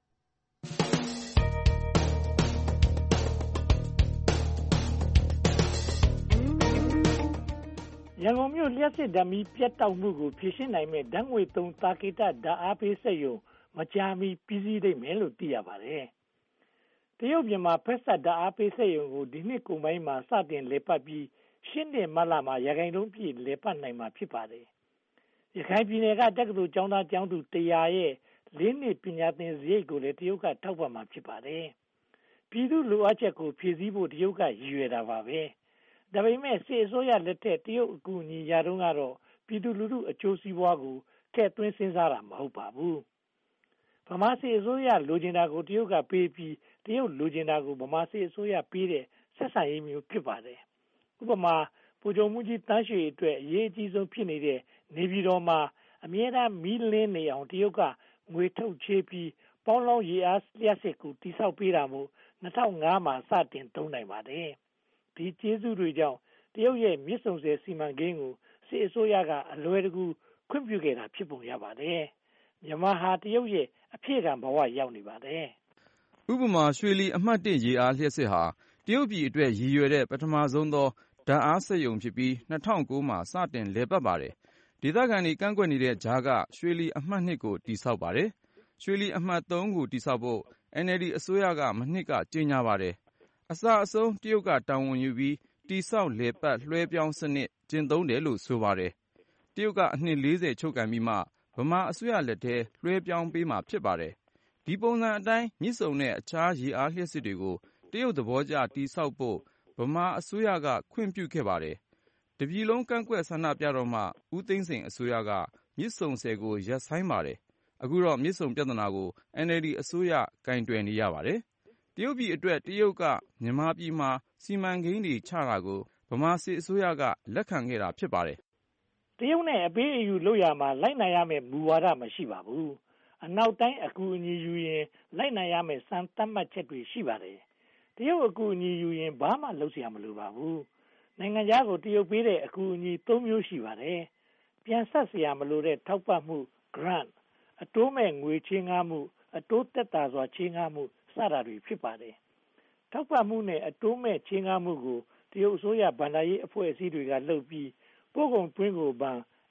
ရန်ကုန်မြို့လျှပ်စစ်ဓာတ်မီးပြတ်တောက်မှုကိုဖြေရှင်းနိုင်မဲ့ဓာတ်ငွေ့သုံးသာကေတဓာတ်အားပေးစက်ရုံမကြာမီပြီးစီးနိုင်မယ်လို့သိရပါတယ်။တရုတ်မြန်မာဖက်ဆက်ဓာတ်အားပေးစက်ရုံကိုဒီနှစ်ကုန်ပိုင်းမှာစတင်လည်ပတ်ပြီးရှင်းတဲ့မလမှာရခိုင်တုံးပြည့်လည်ပတ်နိုင်မှာဖြစ်ပါတယ်။ရခိုင်ပြည်နယ်ကတက္ကသိုလ်ကျောင်းသားကျောင်းသူတရာရဲ့လေးနှစ်ပညာသင်စရိတ်ကိုလည်းတရုတ်ကထောက်ပံ့မှာဖြစ်ပါတယ်။ပြည်သူလိုအပ်ချက်ကိုဖြည့်ဆည်းဖို့တရုတ်ကရည်ရွယ်တာပါပဲ။ဒါပေမဲ့စစ်အစိုးရလက်ထက်တရုတ်အကူအညီရတော့ကတော့ပြည်သူလူထုအကျိုးစီးပွားကိုထည့်သွင်းစဉ်းစားတာမဟုတ်ပါဘူး။ဗမာစစ်အစိုးရလိုချင်တာကိုတရုတ်ကပေးပြီးတရုတ်လိုချင်တာကိုဗမာစစ်အစိုးရပေးတဲ့ဆက်ဆံရေးမျိုးဖြစ်ပါတယ်။ဥပမာဗိုလ်ချုပ်မှူးကြီးတန်းရွှေအတွက်အရေးအကြီးဆုံးဖြစ်နေတဲ့နေပြည်တော်မှာအမြဲတမ်းမီးလင်းနေအောင်တရုတ်ကငွေထုတ်ချေးပြီးပေါင်းလောင်းရေအားလျှပ်စစ်ကိုတိစောက်ပေးတာမို့၂၀၀၅မှာစတင်သုံးနိုင်ပါတယ်။ဒီကျေးဇူးတွေကြောင့်တရုတ်ရဲ့မြစ်ဆုံဆည်စီမံကိန်းကိုစစ်အစိုးရကအလွယ်တကူခွင့်ပြုခဲ့တာဖြစ်ပုံရပါတယ်။မြန်မာဟာတရုတ်ရဲ့အဖြစ်ကံဘဝရောက်နေပါတယ်။ဥပမာရွှေလီအမှတ်၁ရေအားလျှပ်စစ်ဟာတရုတ်ပြည်အတွက်ရည်ရွယ်တဲ့ပထမဆုံးသောဓာတ်အားစက်ရုံဖြစ်ပြီး၂၀၀၉မှာစတင်လည်ပတ်ပါတယ်။ဒေသခံတွေကန့်ကွက်နေတဲ့ကြားကရွှေလီအမှတ်၂ကိုတည်ဆောက်ပါတယ်။ရွှေလီအမှတ်၃ကိုတည်ဆောက်ဖို့ N L D အစိုးရကမနှစ်ကကြေညာပါတယ်။အစအဆုံးတရုတ်ကတာဝန်ယူပြီးတည်ဆောက်လည်ပတ်လွှဲပြောင်းစနစ်ကျင့်သုံးတယ်လို့ဆိုပါတယ်။တရုတ်ကအနှစ်လေးဆယ်ချုပ်ကိုင်ပြီးမှဗမာအစိုးရလက်ထဲလွှဲပြောင်းပေးမှာဖြစ်ပါတယ်။ဒီပုံစံအတိုင်းမြစ်ဆုံနဲ့အခြားရေအားလျှပ်စစ်တွေကိုတရုတ်သဘောကျတည်ဆောက်ဖို့ဗမာအစိုးရကခွင့်ပြုခဲ့ပါတယ်။တပြည်လုံးကန့်ကွက်ဆန္ဒပြတော့မှဦးသိန်းစိန်အစိုးရကမြစ်ဆုံဆည်ကိုရပ်ဆိုင်းပါတယ်။အခုတော့မြစ်ဆုံပြဿနာကို N L D အစိုးရကင်တွယ်နေရပါတယ်။တရုတ်ပြည်အတွက်တရုတ်ကမြန်မာပြည်မှာစီမံကိန်းတွေချတာကိုဗမာစစ်အစိုးရကလက်ခံခဲ့တာဖြစ်ပါတယ်။တရုတ်နဲ့အပေးအယူလုပ်ရမှာလိုက်နိုင်ရမယ့်မူဝါဒမရှိပါဘူး။အနောက်တိုင်းအကူအညီယူရင်လိုက်နိုင်ရမယ့်စံသတ်မှတ်ချက်တွေရှိပါတယ်။တရုတ်အကူအညီယူရင်ဘာမှလုပ်เสียမလိုပါဘူး။နိုင်ငံခြားကိုတရုတ်ပေးတဲ့အကူအညီသုံးမျိုးရှိပါတယ်။ပြန်ဆက်เสียမလိုတဲ့ထောက်ပံ့မှု grant အတိုးမဲ့ငွေချေးငှားမှုအတိုးသက်သာစွာချေးငှားမှုစတာတွေဖြစ်ပါတယ်။ထောက်ပံ့မှုနဲ့အတိုးမဲ့ချေးငှားမှုကိုတရုတ်အစိုးရဗဏ္ဍာရေးအဖွဲ့အစည်းတွေကလုပ်ပြီးပို့ကုန်တွင်းကိုပန်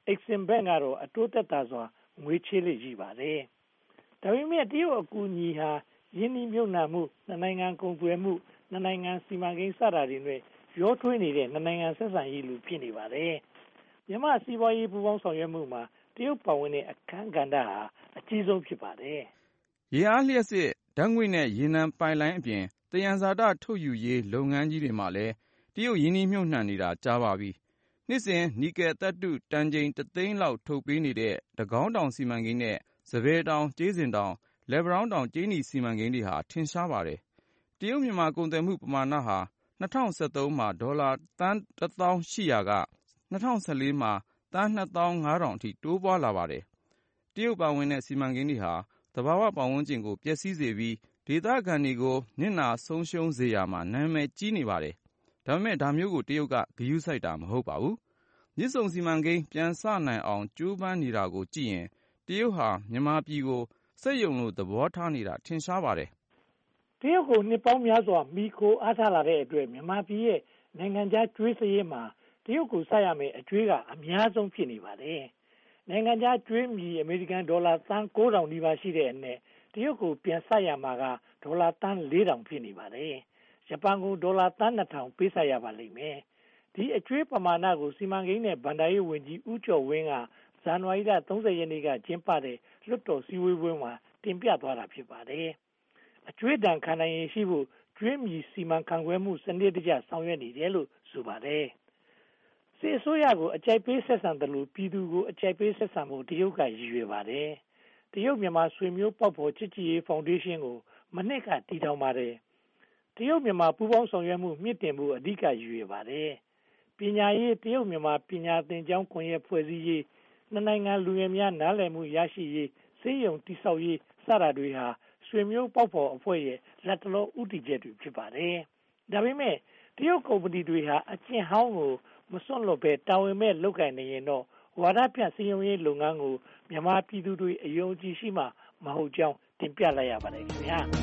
Exim Bank ကတော့အတိုးသက်သာစွာငွေချေးလေ့ရှိပါတယ်။ဒါပေမဲ့တရုတ်အကူအညီဟာယင်းနှိမ့်မြုပ်နှံမှုနှစ်နိုင်ငံကုန်သွယ်မှုနှစ်နိုင်ငံစီမံကိန်းစတာတွေနဲ့ရောထွေးနေတဲ့နှစ်နိုင်ငံဆက်ဆံရေးလိုဖြစ်နေပါတယ်။မြန်မာစီးပွားရေးပူးပေါင်းဆောင်ရွက်မှုမှာတရုတ်ပါဝင်တဲ့အခန်းကဏ္ဍဟာအကြီးဆုံးဖြစ်ပါတယ်။ရေအားလျှပ်စစ်ဓာတ်ငွေ့နဲ့ရေနံပိုက်လိုင်းအပြင်သယံဇာတထုတ်ယူရေးလုပ်ငန်းကြီးတွေမှာလည်းတရုတ်ရင်းနှီးမြှုပ်နှံနေတာကြားပါပြီ။နှစ်စဉ်နီကယ်သတ္တုတန်ချိန်တစ်သိန်းလောက်ထုတ်ပေးနေတဲ့တကောင်းတောင်စီမံကိန်းနဲ့စပယ်တောင်ကြေးစင်တောင်လက်ဗရောင်းတောင်ကြေးနီစီမံကိန်းတွေဟာထင်ရှားပါတယ်။တရုတ်မြန်မာကုန်သွယ်မှုပမာဏဟာ၂၀၁၃မှာဒေါ်လာသန်းတစ်သောင်းရှိရာက၂၀၁၄မှာသန်းနှစ်သောင်းငါးထောင်အထိတိုးပွားလာပါတယ်။တရုတ်ပါဝင်တဲ့စီမံကိန်းတွေဟာသဘာဝပတ်ဝန်းကျင်ကိုပျက်စီးစေပြီးဒေသခံတွေကိုနစ်နာဆုံးရှုံးစေရာမှာနာမည်ကြီးနေပါတယ်။ဒါပေမဲ့ဒါမျိုးကိုတရုတ်ကဂရုစိုက်တာမဟုတ်ပါဘူး။မြစ်ဆုံစီမံကိန်းပြန်စနိုင်အောင်ကြိုးပမ်းနေတာကိုကြည့်ရင်တရုတ်ဟာမြန်မာပြည်ကိုစက်ရုံလိုသဘောထားနေတာထင်ရှားပါတယ်။တရုတ်ကိုနှစ်ပေါင်းများစွာမီခိုအားထားလာတဲ့အတွက်မြန်မာပြည်ရဲ့နိုင်ငံခြားကျွေးစရေးမှာတရုတ်ကိုဆက်ရမယ်အကျွေးကအများဆုံးဖြစ်နေပါတယ်။နိုင်ငံခြားကျွေးမြီအမေရိကန်ဒေါ်လာသန်းကိုးထောင်နီးပါးရှိတဲ့အနက်တရုတ်ကိုပြန်ဆက်ရမှာကဒေါ်လာသန်းလေးထောင်ဖြစ်နေပါတယ်။ဂျပန်ကိုဒေါ်လာသန်းနှစ်ထောင်ပေးဆက်ရပါလိမ့်မယ်။ဒီအကျွေးပမာဏကိုစီမံကိန်းနဲ့ဗန္ဒာရေးဝန်ကြီးဦးကျော်ဝင်းကဇန်နဝါရီလ၃၀ရက်နေ့ကကျင်းပတဲ့လွှတ်တော်စည်းဝေးပွဲမှာတင်ပြသွားတာဖြစ်ပါတယ်။အကျွေးတန်ခံနိုင်ရရှိဖို့ကျွေးမြီစီမံခန့်ခွဲမှုစနစ်တကျဆောင်ရွက်နေတယ်လို့ဆိုပါတယ်။စစ်အစိုးရကိုအကြိုက်ပေးဆက်ဆံတယ်လို့ပြည်သူကိုအကြိုက်ပေးဆက်ဆံဖို့တရုတ်ကရည်ရွယ်ပါတယ်။တရုတ်မြန်မာဆွေမျိုးပေါက်ဖော်ချစ်ကြည်ရေးဖောင်ဒေးရှင်းကိုမနှစ်ကတည်ထောင်ပါတယ်။တရုတ်မြန်မာပူးပေါင်းဆောင်ရွက်မှုမြင့်တင်ဖို့အဓိကရည်ရွယ်ပါတယ်။ပညာရေးတရုတ်မြန်မာပညာသင်ကျောင်းကွန်ရက်ဖွဲ့စည်းရေးနှစ်နိုင်ငံလူငယ်များနားလည်မှုရရှိရေးစေယုံတိဆောက်ရေးစတာတွေဟာဆွေမျိုးပေါက်ဖော်အဖွဲ့ရဲ့လက်တလောဥတီချက်တွေဖြစ်ပါတယ်။ဒါပေမဲ့တရုတ်ကုမ္ပဏီတွေဟာအကျင့်ဟောင်းကိုမစွန့်လွတ်ပဲတာဝန်မဲ့လုပ်ကိုင်နေရင်တော့ဝါဒဖြန့်စည်းရုံးရေးလုပ်ငန်းကိုမြန်မာပြည်သူတွေအယုံကြည်ရှိမှမဟုတ်ကြောင်းတင်ပြလိုက်ရပါတယ်ခင်ဗျာ။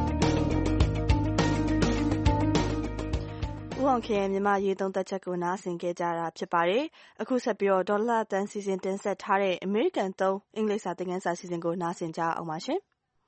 ဦးအောင်ခင်မြန်မာရေးသုံးသက်ချက်ကိုနားဆင်ကြကြတာဖြစ်ပါတယ်။အခုဆက်ပြီးတော့ဒေါ်လာတန်စီစဉ်တင်ဆက်ထားတဲ့အမေရိကန်သုံးအင်္ဂလိပ်စာသင်ခန်းစာစီစဉ်ကိုနားဆင်ကြအောင်ပါရှင်။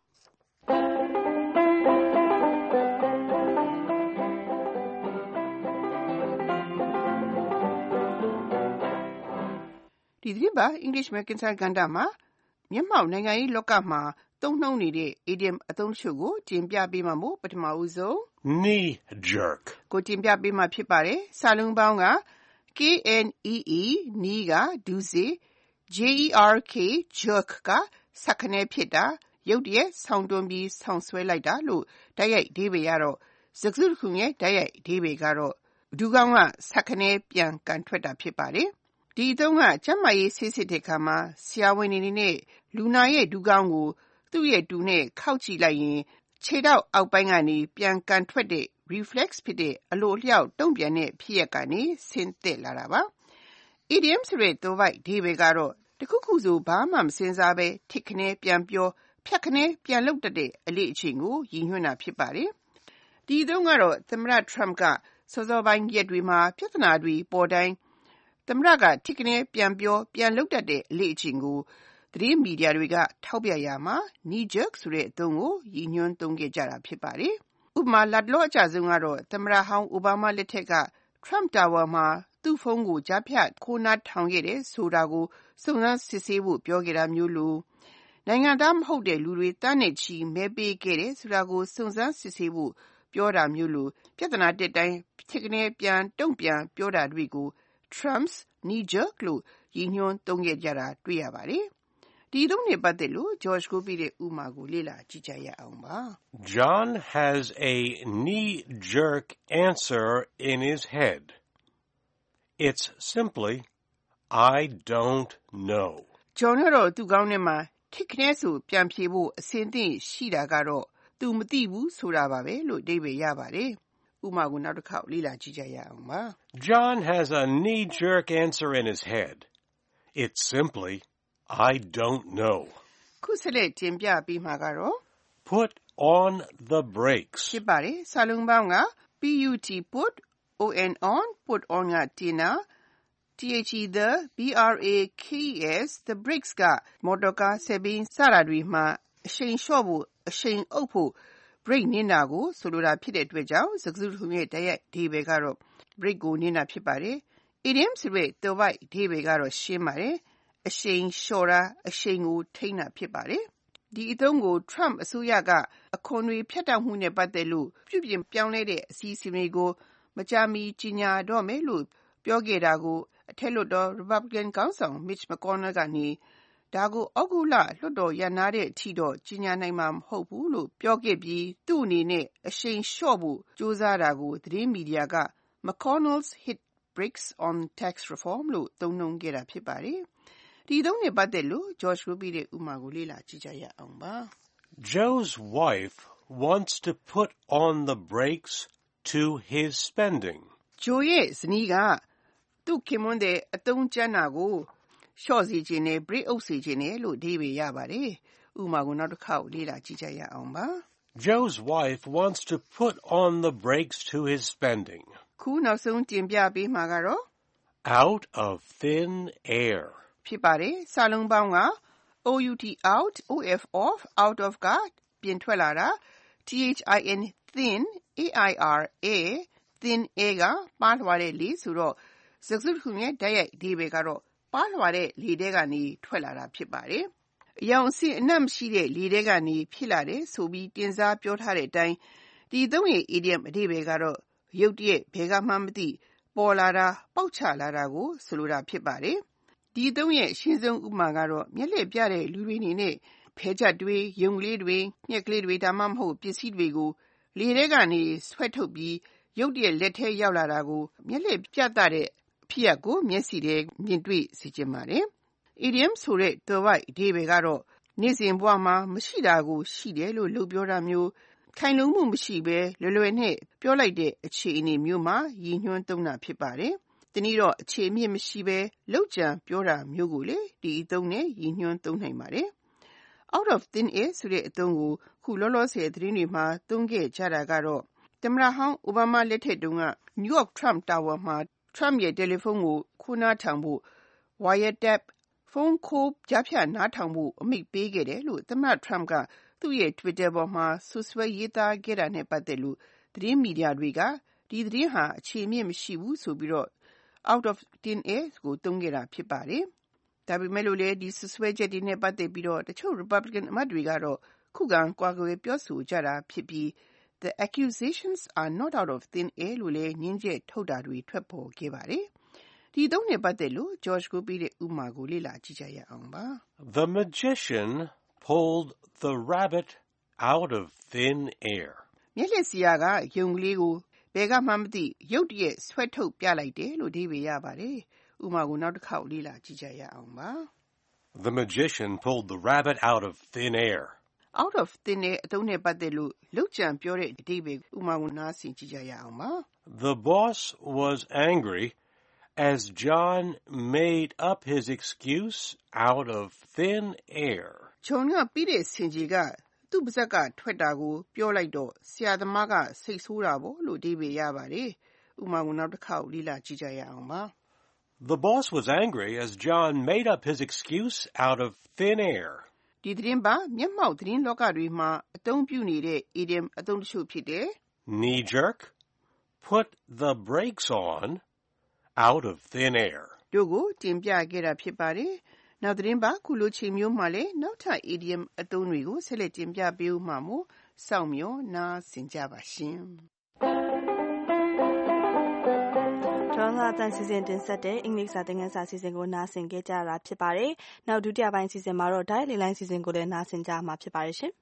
ဒီသတင်းပါအင်္ဂလိပ်မှာကင်ဆာကန်တာမှာမျက်မှောက်နိုင်ငံရေးလောကမှာသုံးနှုန်းနေတဲ့ idiom အသုံးတချို့ကိုတင်ပြပေးမှာမို့ပထမဦးဆုံး knee jerk ကိုတင်ပြပေးမှာဖြစ်ပါတယ်။စာလုံးပေါင်းက K N E E knee ကဒူးစေ J E R K jerk ကစက္ခနဲဖြစ်တာရုတ်တရက်ဆောင်းတွန်းပြီးဆောင်းဆွဲလိုက်တာလို့တိုက်ရိုက်အဓိပ္ပာယ်ရတော့စကားစုတစ်ခုရဲ့တိုက်ရိုက်အဓိပ္ပာယ်ကတော့ဒူးကောင်းကစက္ခနဲပြန်ကန်ထွက်တာဖြစ်ပါတယ်။ဒီအသုံးကကျန်းမာရေးဆေးစစ်တဲ့အခါမှာဆရာဝန်တွေနဲ့လူနာရဲ့ဒူးကောင်းကိုသူ့ရဲ့တူနဲ့ခောက်ကြည့်လိုက်ရင်ခြေထောက်အောက်ပိုင်းကနေပြန်ကန်ထွက်တဲ့ reflex ဖြစ်တဲ့အလိုအလျောက်တုံ့ပြန်တဲ့ဖြစ်ရပ်ကနေဆင်းသက်လာတာပါ။ idiom ဆိုတဲ့သွယ်ဝိုက်အဓိပ္ပာယ်ကတော့တခုခုဆိုဘာမှမစဉ်းစားပဲထစ်ခနဲပြန်ပြောဖြတ်ခနဲပြန်လုပ်တတ်တဲ့အလေ့အကျင့်ကိုရည်ညွှန်းတာဖြစ်ပါတယ်။ဒီအသုံးကတော့သမ္မတ Trump ကစောစောပိုင်းရက်တွေမှာပြဿနာတွေပေါ်တိုင်းသမ္မတကထစ်ခနဲပြန်ပြောပြန်လုပ်တတ်တဲ့အလေ့အကျင့်ကိုသတင်းမီဒီယာတွေကထောက်ပြရမှာ knee jerk ဆိုတဲ့အသုံးကိုရည်ညွှန်းသုံးခဲ့ကြတာဖြစ်ပါတယ်။ဥပမာလတ်တလောအကြဆုံးကတော့သမ္မတဟောင်းအိုဘားမားလက်ထက်က Trump Tower မှာသူ့ဖုန်းကိုကြားဖြတ်ခိုးနားထောင်ခဲ့တယ်ဆိုတာကိုစုံစမ်းစစ်ဆေးဖို့ပြောခဲ့တာမျိုးလိုနိုင်ငံသားမဟုတ်တဲ့လူတွေတန်းနဲ့ချီမဲပေးခဲ့တယ်ဆိုတာကိုစုံစမ်းစစ်ဆေးဖို့ပြောတာမျိုးလိုပြဿနာတက်တိုင်းထစ်ကနေပြန်တုံ့ပြန်ပြောတာတွေကို Trump's knee jerk လို့ရည်ညွှန်းသုံးခဲ့ကြတာတွေ့ရပါတယ်။ဒီသုံးနဲ့ပတ်သက်လို့ George ကိုပြတဲ့ဥမာကိုလေ့လာကြည့်ကြရအောင်ပါ။ John has a knee-jerk answer in his head. It's simply, I don't know. John ကတော့သူ့ကောင်းထဲမှာထစ်ခနဲဆိုပြန်ဖြေဖို့အစဉ်သင့်ရှိတာကတော့သူမသိဘူးဆိုတာပါပဲလို့အဓိပ္ပာယ်ရပါတယ်။ဥပမာကိုနောက်တစ်ခေါက်လေ့လာကြည့်ကြရအောင်ပါ။ John has a knee-jerk answer in his head. It's simply, I don't know. ခုဆက်လက်တင်ပြပေးမှာကတော့ Put on the brakes. ဖြစ်ပါတယ်။စာလုံးပေါင်းက P U T put O N on put on ကတင်တာ the the b r a k e s the brakes ကမော်တော်ကားဆက်ဘင်းစတာတွေမှာအရှိန်လျှော့ဖို့အရှိန်အုပ်ဖို့ brake နင်းတာကိုဆိုလိုတာဖြစ်တဲ့အတွက်ကြောင့်စကားစုတခုရဲ့တိုက်ရိုက်အဓိပ္ပာယ်ကတော့ brake ကိုနင်းတာဖြစ်ပါတယ်။ idiom ဆိုတဲ့သွယ်ဝိုက်အဓိပ္ပာယ်ကတော့ရှင်းပါတယ်။အရှိန်လျှော့တာအရှိန်ကိုထိန်းတာဖြစ်ပါတယ်။ဒီအသုံးကို Trump အစိုးရကအခွန်တွေဖြတ်တောက်မှုနဲ့ပတ်သက်လို့ပြုပြင်ပြောင်းလဲတဲ့အစီအစဉ်တွေကိုမကြာမီကြေညာတော့မယ်လို့ပြောခဲ့တာကိုအထက်လွှတ်တော် Republican ခေါင်းဆောင် Mitch McConnell ကနေဒါကိုဩဂုတ်လလွှတ်တော်ရနာတဲ့အထိတော့ကြေညာနိုင်မှာမဟုတ်ဘူးလို့ပြောခဲ့ပြီးသူ့အနေနဲ့အရှိန်လျှော့ဖို့ကြိုးစားတာကိုသတင်းမီဒီယာက McConnell's hit brakes on tax reform လို့သုံးနှုန်းခဲ့တာဖြစ်ပါတယ်။ဒီသုံးနဲ့ပတ်သက်လို့ George Ruby ရဲ့ဥပမာကိုလေ့လာကြည့်ကြရအောင်ပါ။ Joe's wife wants to put on the brakes to his spending. Joe ရဲ့ဇနီးကသူ့ခင်မွန်းတဲ့အသုံးကျန်းတာကိုလျှော့စေခြင်းနဲ့ brake အုပ်စေခြင်းနဲ့လို့အဓိပ္ပာယ်ရပါတယ်။ဥပမာကိုနောက်တစ်ခါလေ့လာကြည့်ကြရအောင်ပါ။ Joe's wife wants to put on the brakes to his spending. ခုနောက်ဆုံးတင်ပြပေးမှာကတော့ out of thin air ဖြစ်ပါတယ်။စာလုံးပေါင်းက out out of off out of ကပြင်ထွက်လာတာ thin thin air thin air ကပါးလွှာတဲ့လေဆိုတော့စကားစုတခုရဲ့တိုက်ရိုက်အဓိပ္ပာယ်ကတော့ပါးလွှာတဲ့လေထဲကနေထွက်လာတာဖြစ်ပါတယ်။အယောင်အဆင့်အနက်မရှိတဲ့လေထဲကနေဖြစ်လာတယ်ဆိုပြီးတင်စားပြောထားတဲ့အတိုင်းဒီသုံးရဲ့ idiom အဓိပ္ပာယ်ကတော့ရုတ်တရက်ဘယ်ကမှမသိပေါ်လာတာပေါက်ချလာတာကိုဆိုလိုတာဖြစ်ပါတယ်။ဒီသုံးရဲ့အရှင်းဆုံးဥပမာကတော့မျက်လှည့်ပြတဲ့လူတွေအနေနဲ့ဖဲချက်တွေယုံကလေးတွေညှက်ကလေးတွေဒါမှမဟုတ်ပစ္စည်းတွေကိုလေထဲကနေဆွဲထုတ်ပြီးရုတ်တရက်လက်ထဲရောက်လာတာကိုမျက်လှည့်ပြတဲ့ဖြစ်ရပ်ကိုမျက်စိထဲမြင်တွေ့စေချင်ပါတယ်။ idiom ဆိုတဲ့သွယ်ဝိုက်အဓိပ္ပာယ်ကတော့နေ့စဉ်ဘဝမှာမရှိတာကိုရှိတယ်လို့လုပ်ပြောတာမျိုးခိုင်လုံမှုမရှိဘဲလွယ်လွယ်နဲ့ပြောလိုက်တဲ့အခြေအနေမျိုးမှာရည်ညွှန်းသုံးတာဖြစ်ပါတယ်။တနည်းတော့အခြေအမြစ်မရှိဘဲလောက်ကျန်ပြောတာမျိုးကိုလေဒီအသုံးနဲ့ရည်ညွှန်းသုံးနိုင်ပါတယ်။ out of thin air ဆိုတဲ့အသုံးကိုခုလောလောဆယ်သတင်းတွေမှာသုံးခဲ့ကြတာကတော့သမ္မတဟောင်းအိုဘားမားလက်ထက်တုန်းက New York Trump Tower မှာ Trump ရဲ့တယ်လီဖုန်းကိုခိုးနားထောင်ဖို့ wiretap ဖုန်းခိုးကြားဖြတ်နားထောင်ဖို့အမိန့်ပေးခဲ့တယ်လို့သမ္မတ Trump ကသူ့ရဲ့ Twitter ပေါ်မှာဆွဆွဲရေးသားခဲ့တာနဲ့ပတ်သက်လို့သတင်းမီဒီယာတွေကဒီသတင်းဟာအခြေအမြစ်မရှိဘူးဆိုပြီးတော့ out of thin air ကိုသုံးခဲ့တာဖြစ်ပါတယ်။ဒါပေမဲ့လို့လေဒီဆွဆွဲချက်တွေနဲ့ပတ်သက်ပြီးတော့တချို့ Republican အမတ်တွေကတော့ခုခံကွာကွယ်ပြောဆိုကြတာဖြစ်ပြီး the accusations are not out of thin air လို့လည်းညင်းချက်ထုတ်တာတွေထွက်ပေါ်ခဲ့ပါတယ်။ဒီသုံးနဲ့ပတ်သက်လို့ George ကိုပြီးတဲ့ဥပမာကိုလေ့လာကြည့်ကြရအောင်ပါ။ The magician pulled the rabbit out of thin air. မျက်လှည့်ဆရာကယုံကလေးကိုဘယ်ကမှမသိရုတ်တရက်ဆွဲထုတ်ပြလိုက်တယ်လို့အဓိပ္ပာယ်ရပါတယ်။ဥပမာကိုနောက်တစ်ခေါက်လေ့လာကြည့်ကြရအောင်ပါ။ The magician pulled the rabbit out of thin air. out of thin air အသုံးနဲ့ပတ်သက်လို့လောက်ကျန်ပြောတဲ့အဓိပ္ပာယ်ဥပမာကိုနားဆင်ကြည့်ကြရအောင်ပါ။ The boss was angry as John made up his excuse out of thin air. ဂျွန်ကပြီးတဲ့ဆင်ကြီးကသူ့ပါဇက်ကထွက်တာကိုပြောလိုက်တော့ဆရာသမားကစိတ်ဆိုးတာပေါ့လို့အဓိပ္ပာယ်ရပါတယ်။ဥပမာကိုနောက်တစ်ခေါက်လေ့လာကြည့်ကြရအောင်ပါ The boss was angry as John made up his excuse out of thin air. ဒီသတင်းပါမျက်မှောက်သတင်းလောကတွေမှာအသုံးပြုနေတဲ့ idiom အသုံးတချို့ဖြစ်တယ် knee jerk, put the brakes on, out of thin air တို့ကိုတင်ပြခဲ့တာဖြစ်ပါတယ်။နောက်သတင်းပါခုလိုချိန်မျိုးမှာလည်းနောက်ထပ် idiom အသုံးတွေကိုဆက်လက်တင်ပြပေးဦးမှာမို့စောင့်မျှော်နားဆင်ကြပါရှင်။ဒေါ်လာတန်စီစဉ်တင်ဆက်တဲ့အင်္ဂလိပ်စာသင်ခန်းစာစီစဉ်ကိုနားဆင်ကြကြတာဖြစ်ပါတယ်။နောက်ဒုတိယပိုင်းစီစဉ်မှာတော့ Dial Line စီစဉ်ကိုလည်းနားဆင်ကြမှာဖြစ်ပါတယ်ရှင်။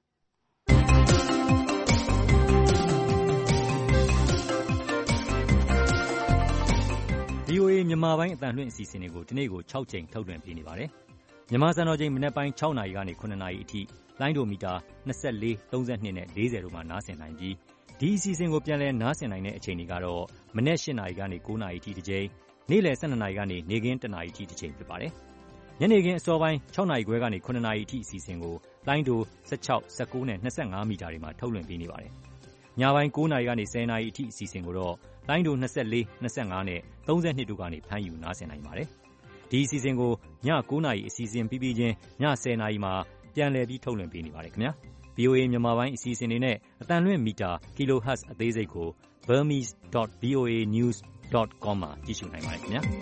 ဗွီအိုအေ မြန်မာပိုင်းအသံလွှင့်အစီအစဉ်တွေကိုဒီနေ့ကို၆ကြိမ်ထုတ်လွှင့်ပေးနေပါတယ်။မြန်မာစံတော်ချိန်မနက်ပိုင်း၆နာရီကနေ၇နာရီအထိလိုင်းဒိုမီတာ၂၄၊၃၂နဲ့၄၀တို့မှာနားဆင်နိုင်ပြီးဒီအစီအစဉ်ကိုပြန်လည်နားဆင်နိုင်တဲ့အချိန်တွေကတော့မနက်၈နာရီကနေ၉နာရီအထိတစ်ကြိမ်နေ့လယ်၁၂နာရီကနေနေ့ခင်း၁နာရီအထိတစ်ကြိမ်ဖြစ်ပါတယ်။ညနေခင်းအစောပိုင်း၆နာရီခွဲကနေ၇နာရီအထိအစီအစဉ်ကိုလိုင်းဒို၁၆၊၁၉နဲ့၂၅မီတာတွေမှာထုတ်လွှင့်ပေးနေပါတယ်။ညပိုင်း၉နာရီကနေ၁၀နာရီအထိအစီအစဉ်ကိုတော့လိုင်းဒို၂၄၊၂၅နဲ့၃၂တို့ကနေဖမ်းယူနားဆင်နိုင်ပါတယ်။ဒီအစီအစဉ်ကိုည၉နာရီအစီအစဉ်ပြီးပြီးချင်းည၁၀နာရီမှာပြန်လည်ပြီးထုတ်လွှင့်ပေးနေပါတယ်ခင်ဗျာ။ ဗွီအိုအေ မြန်မာပိုင်းအစီအစဉ်တွေနဲ့အသံလွှင့်မီတာ Kilohertz အသေးစိတ်ကို burmese dot v o a news dot com မှာကြည့်ရှုနိုင်ပါတယ်ခင်ဗျာ။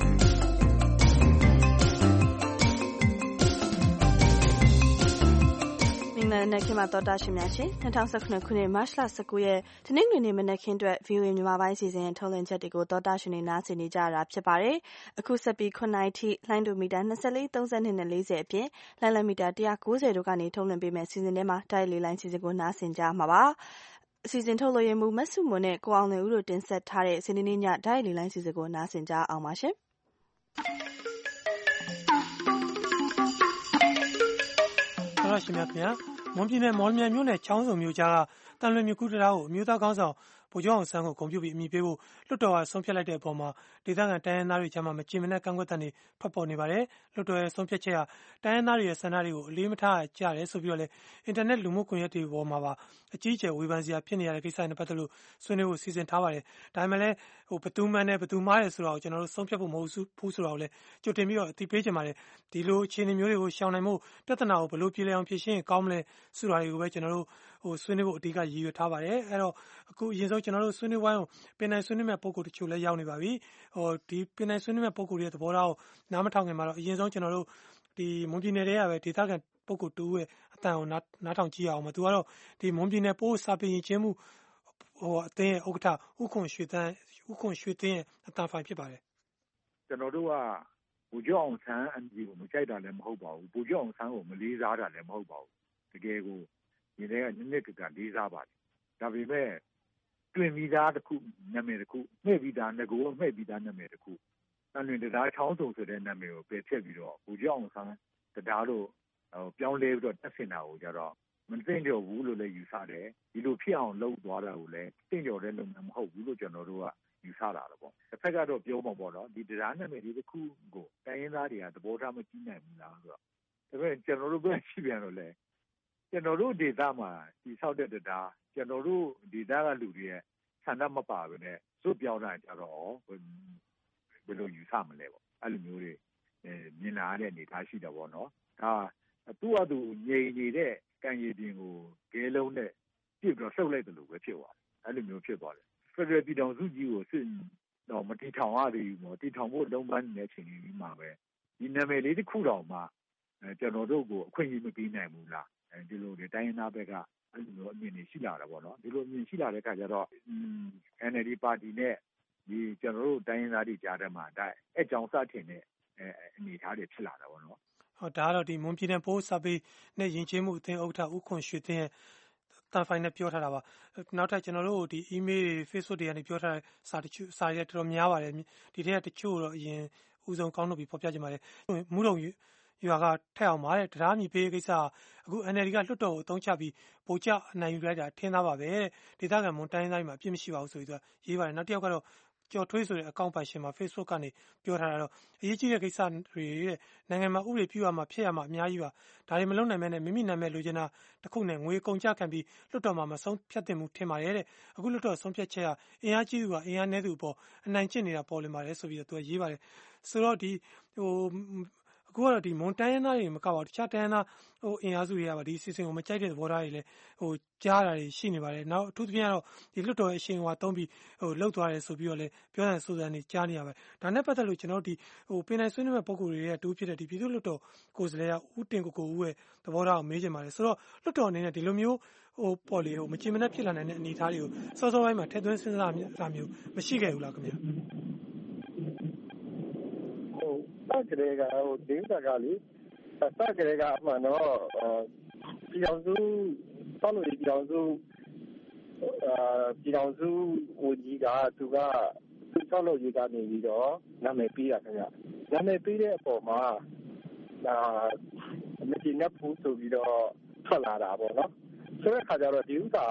မနက်ခင်းမှာတော်တာရှင်များရှင်၂၀၁၇ခုနှစ်မတ်လ၁၉ရက်တနင်္ဂနွေနေ့မနက်ခင်းအတွက် ဗွီအိုအေမြန်မာပိုင်းအစီအစဉ်ထုတ်လွှင့်ချက်တွေကိုတော်တာရှင်တွေနားဆင်နေကြရတာဖြစ်ပါတယ်။အခုဆက်ပြီးခုနှစ်နာရီထိလိုင်းဒိုမီတာ၂၄၊၃၂နဲ့၄၀အပြင်လိုင်းလံမီတာ၁၉၀တို့ကနေထုတ်လွှင့်ပေးမယ့်အစီအစဉ်ထဲမှာတိုက်လေလိုင်းအစီအစဉ်ကိုနားဆင်ကြမှာပါ။အစီအစဉ်ထုတ်လွှင့်ရမှုမဆုမွန်နဲ့ကိုအောင်လွင်ဦးတို့တင်ဆက်ထားတဲ့စနေနေ့ညတိုက်လေလိုင်းအစီအစဉ်ကိုနားဆင်ကြအောင်ပါရှင်။တော်ရှင်များခင်ဗျာမွန်ပြည်နယ်မော်လမြိုင်မြို့နယ်ချောင်းစုံမြို့ကြားကတန်လွင်မြကူတရာကိုအမျိုးသားကောင်းဆောင်ဗိုလ်ချုပ်အောင်ဆန်းကိုဂုဏ်ပြုပြီးအမိပေးဖို့လွှတ်တော်ကဆုံးဖြတ်လိုက်တဲ့အပေါ်မှာဒေသခံတိုင်းရင်းသားတွေကြားမှာမကြေမနက်ကန့်ကွက်တဲ့တွေထွက်ပေါ်နေပါတယ်။လွှတ်တော်ရဲ့ဆုံးဖြတ်ချက်ဟာတိုင်းရင်းသားတွေရဲ့ဆန္ဒတွေကိုအလေးမထားကြတယ်ဆိုပြီးတော့လေအင်တာနက်လူမှုကွန်ရက်တွေပေါ်မှာပါအကြီးအကျယ်ဝေဖန်စရာဖြစ်နေရတဲ့ကိစ္စနဲ့ပတ်သက်လို့ဆွေးနွေးဖို့စီစဉ်ထားပါတယ်။ဒါပေမဲ့လည်းဟိုဘသူမှန်တယ်ဘသူမှားတယ်ဆိုတာကိုကျွန်တော်တို့ဆုံးဖြတ်ဖို့မဟုတ်ဘူးဆိုတာကိုလည်းကြိုတင်ပြီးတော့အသိပေးချင်ပါတယ်။ဒီလိုအခြေအနေမျိုးတွေကိုရှောင်နိုင်မှုပြဿနာကိုဘယ်လိုပြေလည်အောင်ဖြေရှင်းရင်ကောင်းမလဲဆိုတာတွေကိုပဲကျွန်တော်တို့ဟိုဆွေးနွေးဖို့အဓိကရည်ရွယ်ထားပါတယ်။အဲ့တော့အခုအရင်ဆုံးကျွန်တော်တို့ဆွေးနွေးဝိုင်းကိုပင်နိုင်ဆွေးနွေးမဲ့ပုံကိုတချို့လည်းရောက်နေပါပြီ။ဟိုဒီပင်နိုင်ဆွေးနွေးမဲ့ပုံကိုရဲ့သဘောထားကိုနားမထောင်ခင်မှာတော့အရင်ဆုံးကျွန်တော်တို့ဒီမွန်ပြည်နယ်တွေကပဲဒေသခံပုံကိုတူရဲ့အတန်ကိုနားနားထောင်ကြည့်အောင်ပါ။သူကတော့ဒီမွန်ပြည်နယ်ပိုးစာပေရင်ချင်းမှုဟိုအသင်းရဲ့ဥက္ကဋ္ဌဥခွန်ရွှေတန်းဥခွန်ရွှေသိန်းရဲ့အတန်ဖိုင်ဖြစ်ပါတယ်။ကျွန်တော်တို့ကဗိုလ်ချုပ်အောင်ဆန်းအန်ဒီကိုမကြိုက်တာလည်းမဟုတ်ပါဘူး။ဗိုလ်ချုပ်အောင်ဆန်းကိုမလေးစားတာလည်းမဟုတ်ပါဘူး။တကယ်ကိုဒီထဲကနည်းနည်းကလေးစားပါတယ်။ဒါပေမဲ့တွင်ပြီးသားတစ်ခုနာမည်တစ်ခုမှဲ့ပြီးသားငကိုမှဲ့ပြီးသားနာမည်တစ်ခုတန်လွင်တရားချောင်းစုံဆိုတဲ့နာမည်ကိုပယ်ဖျက်ပြီးတော့ဗိုလ်ချုပ်အောင်ဆန်းတရားလို့ဟိုပြောင်းလဲပြီးတော့တက်ဆင်တာကိုကြတော့မသိကြဘူးလို့လည်းယူဆတယ်ဒီလိုဖြစ်အောင်လုပ်သွားတာကိုလည်းသိကြတဲ့လုပ်ငန်းမဟုတ်ဘူးလို့ကျွန်တော်တို့ကယူဆတာတော့ပေါ့တစ်ဖက်ကတော့ပြောမှာပေါ့နော်ဒီတရားနာမည်ဒီတစ်ခုကိုတိုင်းရင်းသားတွေကသဘောထားမကြည့်နိုင်ဘူးလားဆိုတော့ဒါပေမဲ့ကျွန်တော်တို့ပဲရှိပြန်တော့လေကျွန်တော်တို့ဒေသမှာဒီဆောက်တဲ့တရားကျွန်တော်တို့ဒေသကလူတွေရဲ့ဆန္ဒမပါဘဲနဲ့စွတ်ပြောင်းတာကြတော့ဘယ်လိုယူဆမလဲပေါ့အဲ့လိုမျိုးတွေမြင်လာတဲ့အနေထားရှိတယ်ပေါ့နော်ဒါသူ့အတူငြိမ်နေတဲ့ကံရည်ပြင်ကိုဂဲလုံးနဲ့ပြစ်ပြီးတော့ဆုပ်လိုက်တယ်လို့ပဲဖြစ်သွားတယ်အဲ့လိုမျိုးဖြစ်သွားတယ်ဖက်ဒရယ်ပြည်ထောင်စုကြီးကိုစစ်တော့မတီထောင်ရသေးဘူးပေါ့တီထောင်ဖို့လုံးပန်းနေတဲ့အချိန်ကြီးမှာပဲဒီနာမည်လေးတစ်ခုတောင်မှကျွန်တော်တို့ကိုအခွင့်အရေးမပေးနိုင်ဘူးလားအဲဒီလိုတွေတိုင်းရင်းသားဘက်ကအဲ့လိုမျိုးအမြင်တွေရှိလာတာပေါ့နော်ဒီလိုအမြင်ရှိလာတဲ့အခါကျတော့ အန် အယ်လ် ဒီ ပါတီနဲ့ဒီကျွန်တော်တို့တိုင်းရင်းသားတွေကြားထဲမှာဒါအကြောင်းစထင်တဲ့အနေအထားတွေဖြစ်လာတာပေါ့နော်ဟုတ်ဒါကတော့ဒီမွန်ပြည်နယ်ပိုးစာပေနဲ့ယဉ်ကျေးမှုအသင်းဥက္ကဋ္ဌဦးခွန်ရွှေသိန်းရဲ့တန်ဖိုင်နဲ့ပြောထားတာပါနောက်ထပ်ကျွန်တော်တို့ဒီ email တွေ Facebook တွေကနေပြောထားတဲ့စာတချို့စာတွေတော်တော်များပါတယ်ဒီထဲကတချို့တော့အရင်ဦးဆုံးကောင်းလို့ပြီးဖော်ပြကြပါတယ်မူးတုံရွာကထက်အောင်ပါတဲ့တရားမြည်ပေးကိစ္စအခု အန် အယ်လ် ဒီ ကလွှတ်တော်ကိုအသုံးချပြီးပိုကြအနိုင်ယူလိုက်တာထင်သားပါပဲတဲ့ဒေသခံမွန်တိုင်းတိုင်းမှာအပြစ်မရှိပါဘူးဆိုပြီးတော့ရေးပါတယ်နောက်တစ်ယောက်ကတော့ကျော်ထွေးဆိုတဲ့အကောင့်ပိုင်ရှင်မှာ Facebook ကနေပြောထားတာတော့အရေးကြီးတဲ့ကိစ္စတွေတဲ့နိုင်ငံမှာဥပဒေပြုရမှာဖြစ်ရမှာအများကြီးပါဒါတွေမလုပ်နိုင်မဲနဲ့မိမိနာမည်လိုချင်တာတခုနဲ့ငွေကုန်ကြခံပြီးလွှတ်တော်မှာမဆုံးဖြတ်တင်မှုထင်ပါတယ်တဲ့အခုလွှတ်တော်ဆုံးဖြတ်ချက်ဟာအင်အားကြီးသူကအင်အားနည်းသူအပေါ်အနိုင်ကျင့်နေတာပေါ်လွင်ပါတယ်ဆိုပြီးတော့သူကရေးပါတယ်ဆိုတော့ဒီဟိုအခုကတော့ဒီမွန်တိုင်းရင်းသားတွေမကပါဘူးတခြားတိုင်းရင်းသားဟိုအင်အားစုတွေကပါဒီစီစဉ်ကိုမကြိုက်တဲ့သဘောထားတွေလည်းဟိုကြားတာတွေရှိနေပါတယ်နောက်အထူးသဖြင့်ကတော့ဒီလွှတ်တော်ရဲ့အရှိန်အဝါသုံးပြီးဟိုလှုပ်သွားတယ်ဆိုပြီးတော့လည်းပြောတဲ့ဆိုစံတွေကြားနေရပါတယ်ဒါနဲ့ပတ်သက်လို့ကျွန်တော်တို့ဒီဟိုပင်နိုင်ဆွေးနွေးမဲ့ပုံကိုယ်တွေရဲ့တူဖြစ်တဲ့ဒီပြည်သူ့လွှတ်တော်ကိုယ်စားလှယ်ကဦးတင်ကိုကိုဦးရဲ့သဘောထားကိုမေးချင်ပါတယ်ဆိုတော့လွှတ်တော်အနေနဲ့ဒီလိုမျိုးဟိုပေါ်လေဟိုမချင်မနှက်ဖြစ်လာနိုင်တဲ့အနေအထားတွေကိုစောစောပိုင်းမှာထည့်သွင်းစဉ်းစားတာမျိုးမရှိခဲ့ဘူးလားခင်ဗျာစကရေကဟိုဒေသကလေစကရေကအမှန်တော့ပြည်အောင်စုတောင်းလို့ပြည်အောင်စုအာပြည်အောင်စုဝန်ကြီးကသူကသူတောင်းလို့ရေးကနေပြီးတော့နာမည်ပေးတာခင်ဗျနာမည်ပေးတဲ့အပေါ်မှာဒါမကြည့်နေဘူးဆိုပြီးတော့ထွက်လာတာပေါ့နော်ဆိုတဲ့ခါကျတော့ဒီဥစ္စာ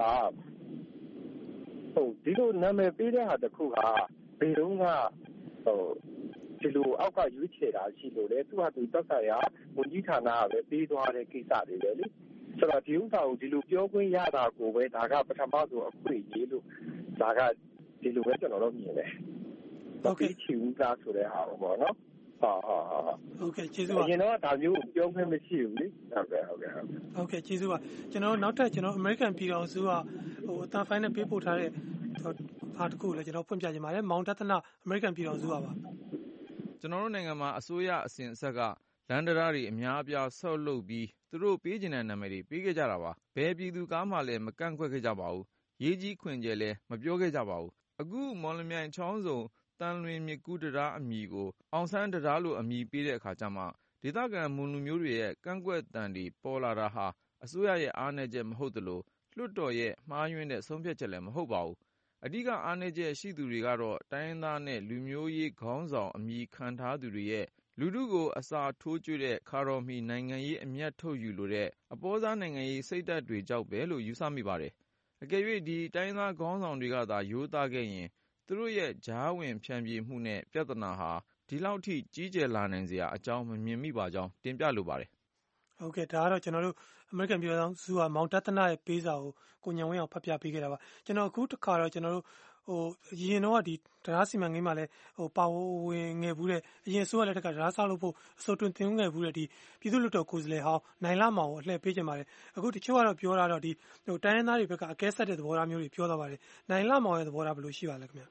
ဟုတ်ဒီလိုနာမည်ပေးတဲ့ဟာတခုဟာဘယ်တော့မှဟိုဒီလိုအောက်ကရွေးချယ်တာရှိလို့လေသူကသူတက်ဆိုင်ရာဝန်ကြီးဌာနကပဲပေးသွားတဲ့ကိစ္စတွေပဲလေဆိုတော့ဒီဥစ္စာကိုဒီလိုပြောခွင့်ရတာကိုပဲဒါကပထမဆုံးအခွင့်အရေးလို့ဒါကဒီလိုပဲကျွန်တော်တို့မြင်တယ်ဟုတ်ကဲ့ချီဦးသားဆိုတဲ့ဟာပေါ့နော်ဟာဟာဟာဟုတ်ကဲ့ကျေးဇူးပါကျွန်တော်ကဒါမျိုးကိုပြောခွင့်မရှိဘူးလေဟုတ်ကဲ့ဟုတ်ကဲ့ဟုတ်ကဲ့ကျေးဇူးပါကျွန်တော်နောက်ထပ်ကျွန်တော် American ပြည်တော်စုကဟိုအတန်ဖိုင်းနဲ့ပေးပို့ထားတဲ့ဟာတခုလည်းကျွန်တော်ဖွင့်ပြချင်ပါတယ်မောင်တသနာ American ပြည်တော်စုကပါကျွန်တော်တို့နိုင်ငံမှာအစိုးရအစဉ်အဆက်ကလန်ဒရာတွေအများအပြားဆောက်လုပ်ပြီးသူတို့ပေးကျင်တဲ့နာမည်တွေပေးခဲ့ကြတာပါဘယ်ပြည်သူကားမှလည်းမကန့်ကွက်ခဲ့ကြပါဘူးရေးကြီးခွင်ကျဲလည်းမပြောခဲ့ကြပါဘူးအခုမော်လမြိုင်ချောင်းစုံတန်လွင်မြကူးတရားအမည်ကိုအောင်ဆန်းတရားလို့အမည်ပေးတဲ့အခါကျမှဒေသခံမွန်လူမျိုးတွေရဲ့ကန့်ကွက်တံတွေပေါ်လာတာဟာအစိုးရရဲ့အားနည်းချက်မဟုတ်သလိုလွှတ်တော်ရဲ့မှားယွင်းတဲ့ဆုံးဖြတ်ချက်လည်းမဟုတ်ပါဘူးအဓိကအားနည်းချက်ရှိသူတွေကတော့တိုင်းရင်းသားနဲ့လူမျိုးရေးခေါင်းဆောင်အမည်ခံထားသူတွေရဲ့လူထုကိုအစာထိုးကျွေးတဲ့ခါတော်မီနိုင်ငံရေးအမျက်ထုတ်ယူလိုတဲ့အပေါ်စားနိုင်ငံရေးစိတ်ဓာတ်တွေကြောင့်ပဲလို့ယူဆမိပါတယ်အကယ်၍ဒီတိုင်းသားခေါင်းဆောင်တွေကသာရိုးသားခဲ့ရင်သူတို့ရဲ့ကြားဝင်ဖြန့်ပြေမှုနဲ့ပြဿနာဟာဒီလောက်ထိကြီးကျယ်လာနိုင်စရာအကြောင်းမမြင်မိပါကြောင်းတင်ပြလိုပါတယ်ဟုတ်ကဲ့ဒါကတော့ကျွန်တော်တို့ American ပြည်တော်စုကမောင်တသနာရဲ့ပေးစာကိုကိုညံဝင်းအောင်ဖတ်ပြပေးခဲ့တာပါကျွန်တော်အခုတစ်ခါတော့ကျွန်တော်တို့ဟိုရင်တော့ဒီတရားစီမံကိန်းမှာလည်းဟိုပါဝင်ငယ်ဘူးတဲ့အရင်ဆိုရတဲ့တက်ကတရားဆောက်လို့ဖို့အစိုးတွင်တင်ငယ်ဘူးတဲ့ဒီပြည်သူ့လွှတ်တော်ကိုယ်စားလှယ်ဟောင်းနိုင်လာမောင်ကိုအလှည့်ပေးကြပါတယ်အခုတချို့ကတော့ပြောတာတော့ဒီဟိုတိုင်းရင်းသားတွေဘက်ကအကဲဆက်တဲ့သဘောထားမျိုးတွေပြောတော့ပါတယ်နိုင်လာမောင်ရဲ့သဘောထားဘယ်လိုရှိပါလဲခင်ဗျ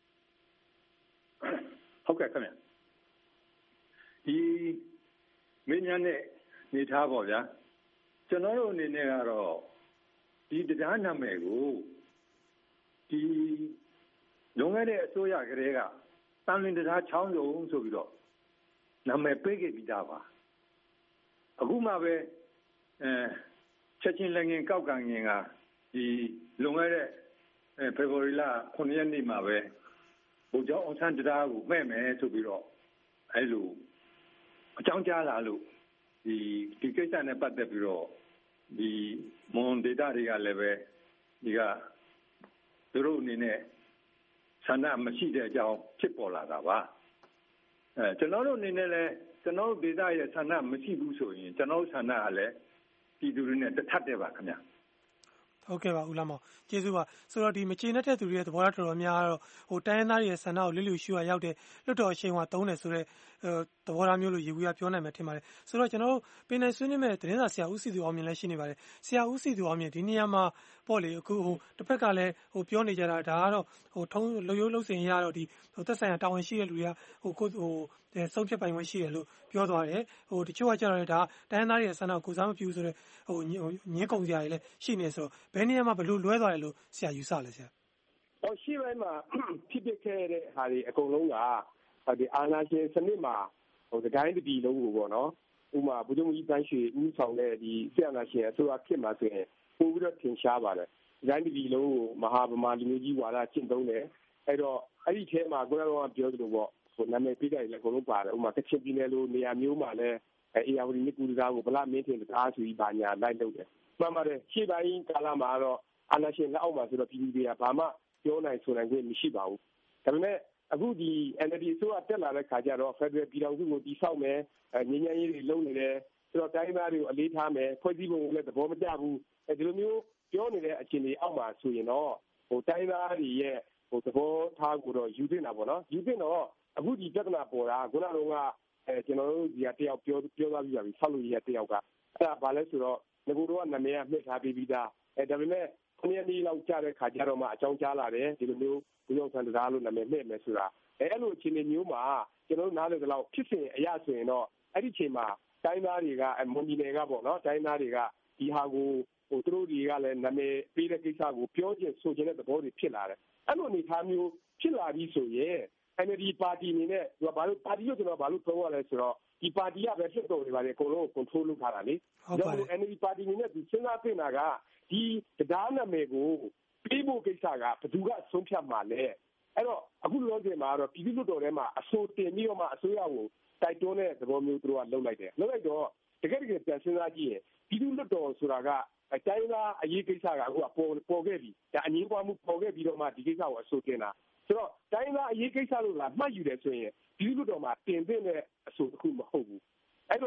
ဟုတ်ကဲ့ခင်ဗျဒီမင်းများနဲ့နေထားပါဗျာကျွန်တော်တို့အနေနဲ့ကတော့ဒီတရားနာမည်ကိုဒီလုံခဲ့တဲ့အစိုးရကလေးကတန်လွင်တရားချောင်းစုံဆိုပြီးတော့နာမည်ပေးခဲ့ပြီးသားပါအခုမှပဲအဲချက်ချင်းလည်းငင်ကောက်ကန်ငင်ကဒီလုံခဲ့တဲ့ဖေဖော်ဝါရီလခုနှစ်ရက်နေ့မှာပဲဘုရားအောင်ဆန်းတရားကိုမှဲ့မယ်ဆိုပြီးတော့အဲလိုအကြောင်းကြားလာလို့ဒီဒီကိစ္စနဲ့ပတ်သက်ပြီးတော့ဒီမွန်ဒေတာတွေကလည်းပဲဒီကသူတို့အနေနဲ့ဆန္ဒမရှိတဲ့အကြောင်းဖြစ်ပေါ်လာတာပါအဲကျွန်တော်တို့အနေနဲ့လည်းကျွန်တော်တို့ဒေတာရဲ့ဆန္ဒမရှိဘူးဆိုရင်ကျွန်တော်တို့ဆန္ဒကလည်းပြည်သူတွေနဲ့တထပ်တယ်ပါခင်ဗျာဟုတ်ကဲ့ပါဦးလာမောင်ကျေးဇူးပါဆိုတော့ဒီမချေနဲ့တဲ့သူတွေရဲ့သဘောထားတော်တော်များတော့ဟိုတိုင်းရင်းသားတွေရဲ့ဆန္ဒကိုလစ်လျူရှုရရောက်တဲ့လွတ်တော်အရှိန်ဝါသုံးတယ်ဆိုတော့သဘောထားမျိုးလို့ရေဘူးရပြောနိုင်မယ်ထင်ပါတယ်ဆိုတော့ကျွန်တော်တို့ပင်နိုင်ဆွေးနွေးမဲ့သတင်းစာဆရာဦးစီသူအောင်မြင်လည်းရှိနေပါတယ်ဆရာဦးစီသူအောင်မြင်ဒီနေရာမှာပေါ့လေအခုဟိုတစ်ဖက်ကလည်းဟိုပြောနေကြတာဒါကတော့ဟိုထုံးလူရိုးလုံးစင်ရတော့ဒီဟိုသက်ဆိုင်ရာတာဝန်ရှိတဲ့လူတွေကဟိုကိုဟိုဆုံးဖြတ်ပိုင်ခွင့်ရှိတယ်လို့ပြောသွားတယ်ဟိုတချို့ကကြတော့ဒါတိုင်းရင်းသားတွေရဲ့ဆန္ဒကိုကိုစားမပြုဆိုတော့ဟိုညင်းကုန်စရာတွေလည်းရှိနေဆိုတော့ဘယ်နေရာမှာဘယ်လိုလွဲသွားတယ်လို့ဆရာယူဆလဲဆရာဟောရှိပိုင်းမှာဖြစ်ဖြစ်ခဲ့တဲ့ဟာတွေအကုန်လုံးကဒီအာဏာရှင်စနစ်မှာဟိုတိုင်းပြည်လုံးကိုပေါ့နော်ဥမာဗိုလ်ချုပ်ကြီးတန်းရွှေဦးဆောင်တဲ့ဒီဆရာနာရှင်အစိုးရခေတ်မှာဆိုရင်ပို့ပြီးတော့ထင်ရှားပါတယ်တိုင်းပြည်လုံးကိုမဟာဗမာလူမျိုးကြီးဝါဒကျင့်သုံးတယ်အဲ့တော့အဲ့ဒီထဲမှာကိုယ်တော်ကပြောသလိုပေါ့ဟိုနာမည်ပေးတယ်လည်းအကုန်လုံးပါတယ်ဥမာကချင်ပြည်နယ်လိုနေရာမျိုးမှာလည်းအေယာဝတီမြစ်ကူတကားကိုဗလာမင်းထင်တကားဆိုပြီးဘာညာလိုက်လုပ်တယ်မှန်ပါတယ်ရှေ့ပိုင်းကာလမှာတော့အာဏာရှင်လက်အောက်မှာဆိုတော့ပြည်သူတွေကဘာမှပြောနိုင်ဆိုနိုင်ခွင့်မရှိပါဘူးဒါပေမဲ့အခုဒီ N L D အစိုးရတက်လာတဲ့ခါကျတော့ Federal ပြည်ထောင်စုကိုတည်ဆောက်မယ်ငြိမ်းချမ်းရေးတွေလုပ်နေတယ်ဆိုတော့တိုင်းသားတွေကိုအလေးထားမယ်ဖွဲ့စည်းပုံကိုလည်းသဘောမကျဘူးအဲဒီလိုမျိုးပြောနေတဲ့အခြေအနေအောက်မှာဆိုရင်တော့ဟိုတိုင်းသားတွေရဲ့ဟိုသဘောထားကိုတော့ယူသင့်တာပေါ့နော်ယူသင့်တော့အခုဒီပြဿနာပေါ်တာခုနကတော့ကအဲကျွန်တော်တို့ဒီကတယောက်ပြောပြောသွားပြီးပါပြီဆောက်လို့ရတဲ့တယောက်ကအဲ့ဒါဘာလဲဆိုတော့ငကိုတော့နာမည်ကမှတ်ထားပြီးပြီးသားအဲဒါပေမဲ့ခုနှစ်နှစ်လောက်ကြာတဲ့ခါကျတော့မှအကြောင်းကြားလာတယ်ဒီလိုမျိုးဘုရားဆန္ဒသားလို့နာမည်မှတ်မယ်ဆိုတာအဲအဲ့လိုအခြေအနေမျိုးမှာကျွန်တော်တို့နားလည်သလောက်ဖြစ်စဉ်အရာဆိုရင်တော့အဲ့ဒီအချိန်မှာတိုင်းသားတွေကမွန်ပြည်နယ်ကပေါ့နော်တိုင်းသားတွေကဒီဟာကိုဟိုသူတို့တွေကလည်းနာမည်ပေးတဲ့ကိစ္စကိုပြောချင်ဆိုချင်တဲ့သဘောတွေဖြစ်လာတယ်အဲ့လိုအနေအထားမျိုးဖြစ်လာပြီးဆိုရင် N L D ပါတီအနေနဲ့သူကဘာလို့ပါတီလို့ကျွန်တော်ဘာလို့ပြောရလဲဆိုတော့ဒီပါတီကပဲဖြစ်တော်နေပါလေအကုန်လုံး control လုပ်ထားတာလေဒါပေမဲ့ N L D ပါတီအနေနဲ့ဒီစဉ်းစားတင်တာကဒီတရားနာမည်ကိုပေးဖို့ကိစ္စကဘယ်သူကဆုံးဖြတ်မှာလဲအဲ့တော့အခုလောဆယ်မှာတော့ပြည်သူ့လွှတ်တော်ထဲမှာအဆိုတင်ပြီးတော့မှအစိုးရကိုတိုက်တွန်းတဲ့သဘောမျိုးသူတို့ကလုပ်လိုက်တယ်လုပ်လိုက်တော့တကယ်တကယ်ပြန်စဉ်းစားကြည့်ရင်ပြည်သူ့လွှတ်တော်ဆိုတာကအတိုင်းသားအရေးကိစ္စကအခုကပေါ်ပေါ်ခဲ့ပြီဒါအငြင်းပွားမှုပေါ်ခဲ့ပြီးတော့မှဒီကိစ္စကိုအဆိုတင်တာဆိုတော့တိုင်းသားအရေးကိစ္စလို့လားမှတ်ယူတယ်ဆိုရင်ပြည်သူ့လွှတ်တော်မှာတင်တဲ့အဆိုတစ်ခုမဟုတ်ဘူးအဲ့တော့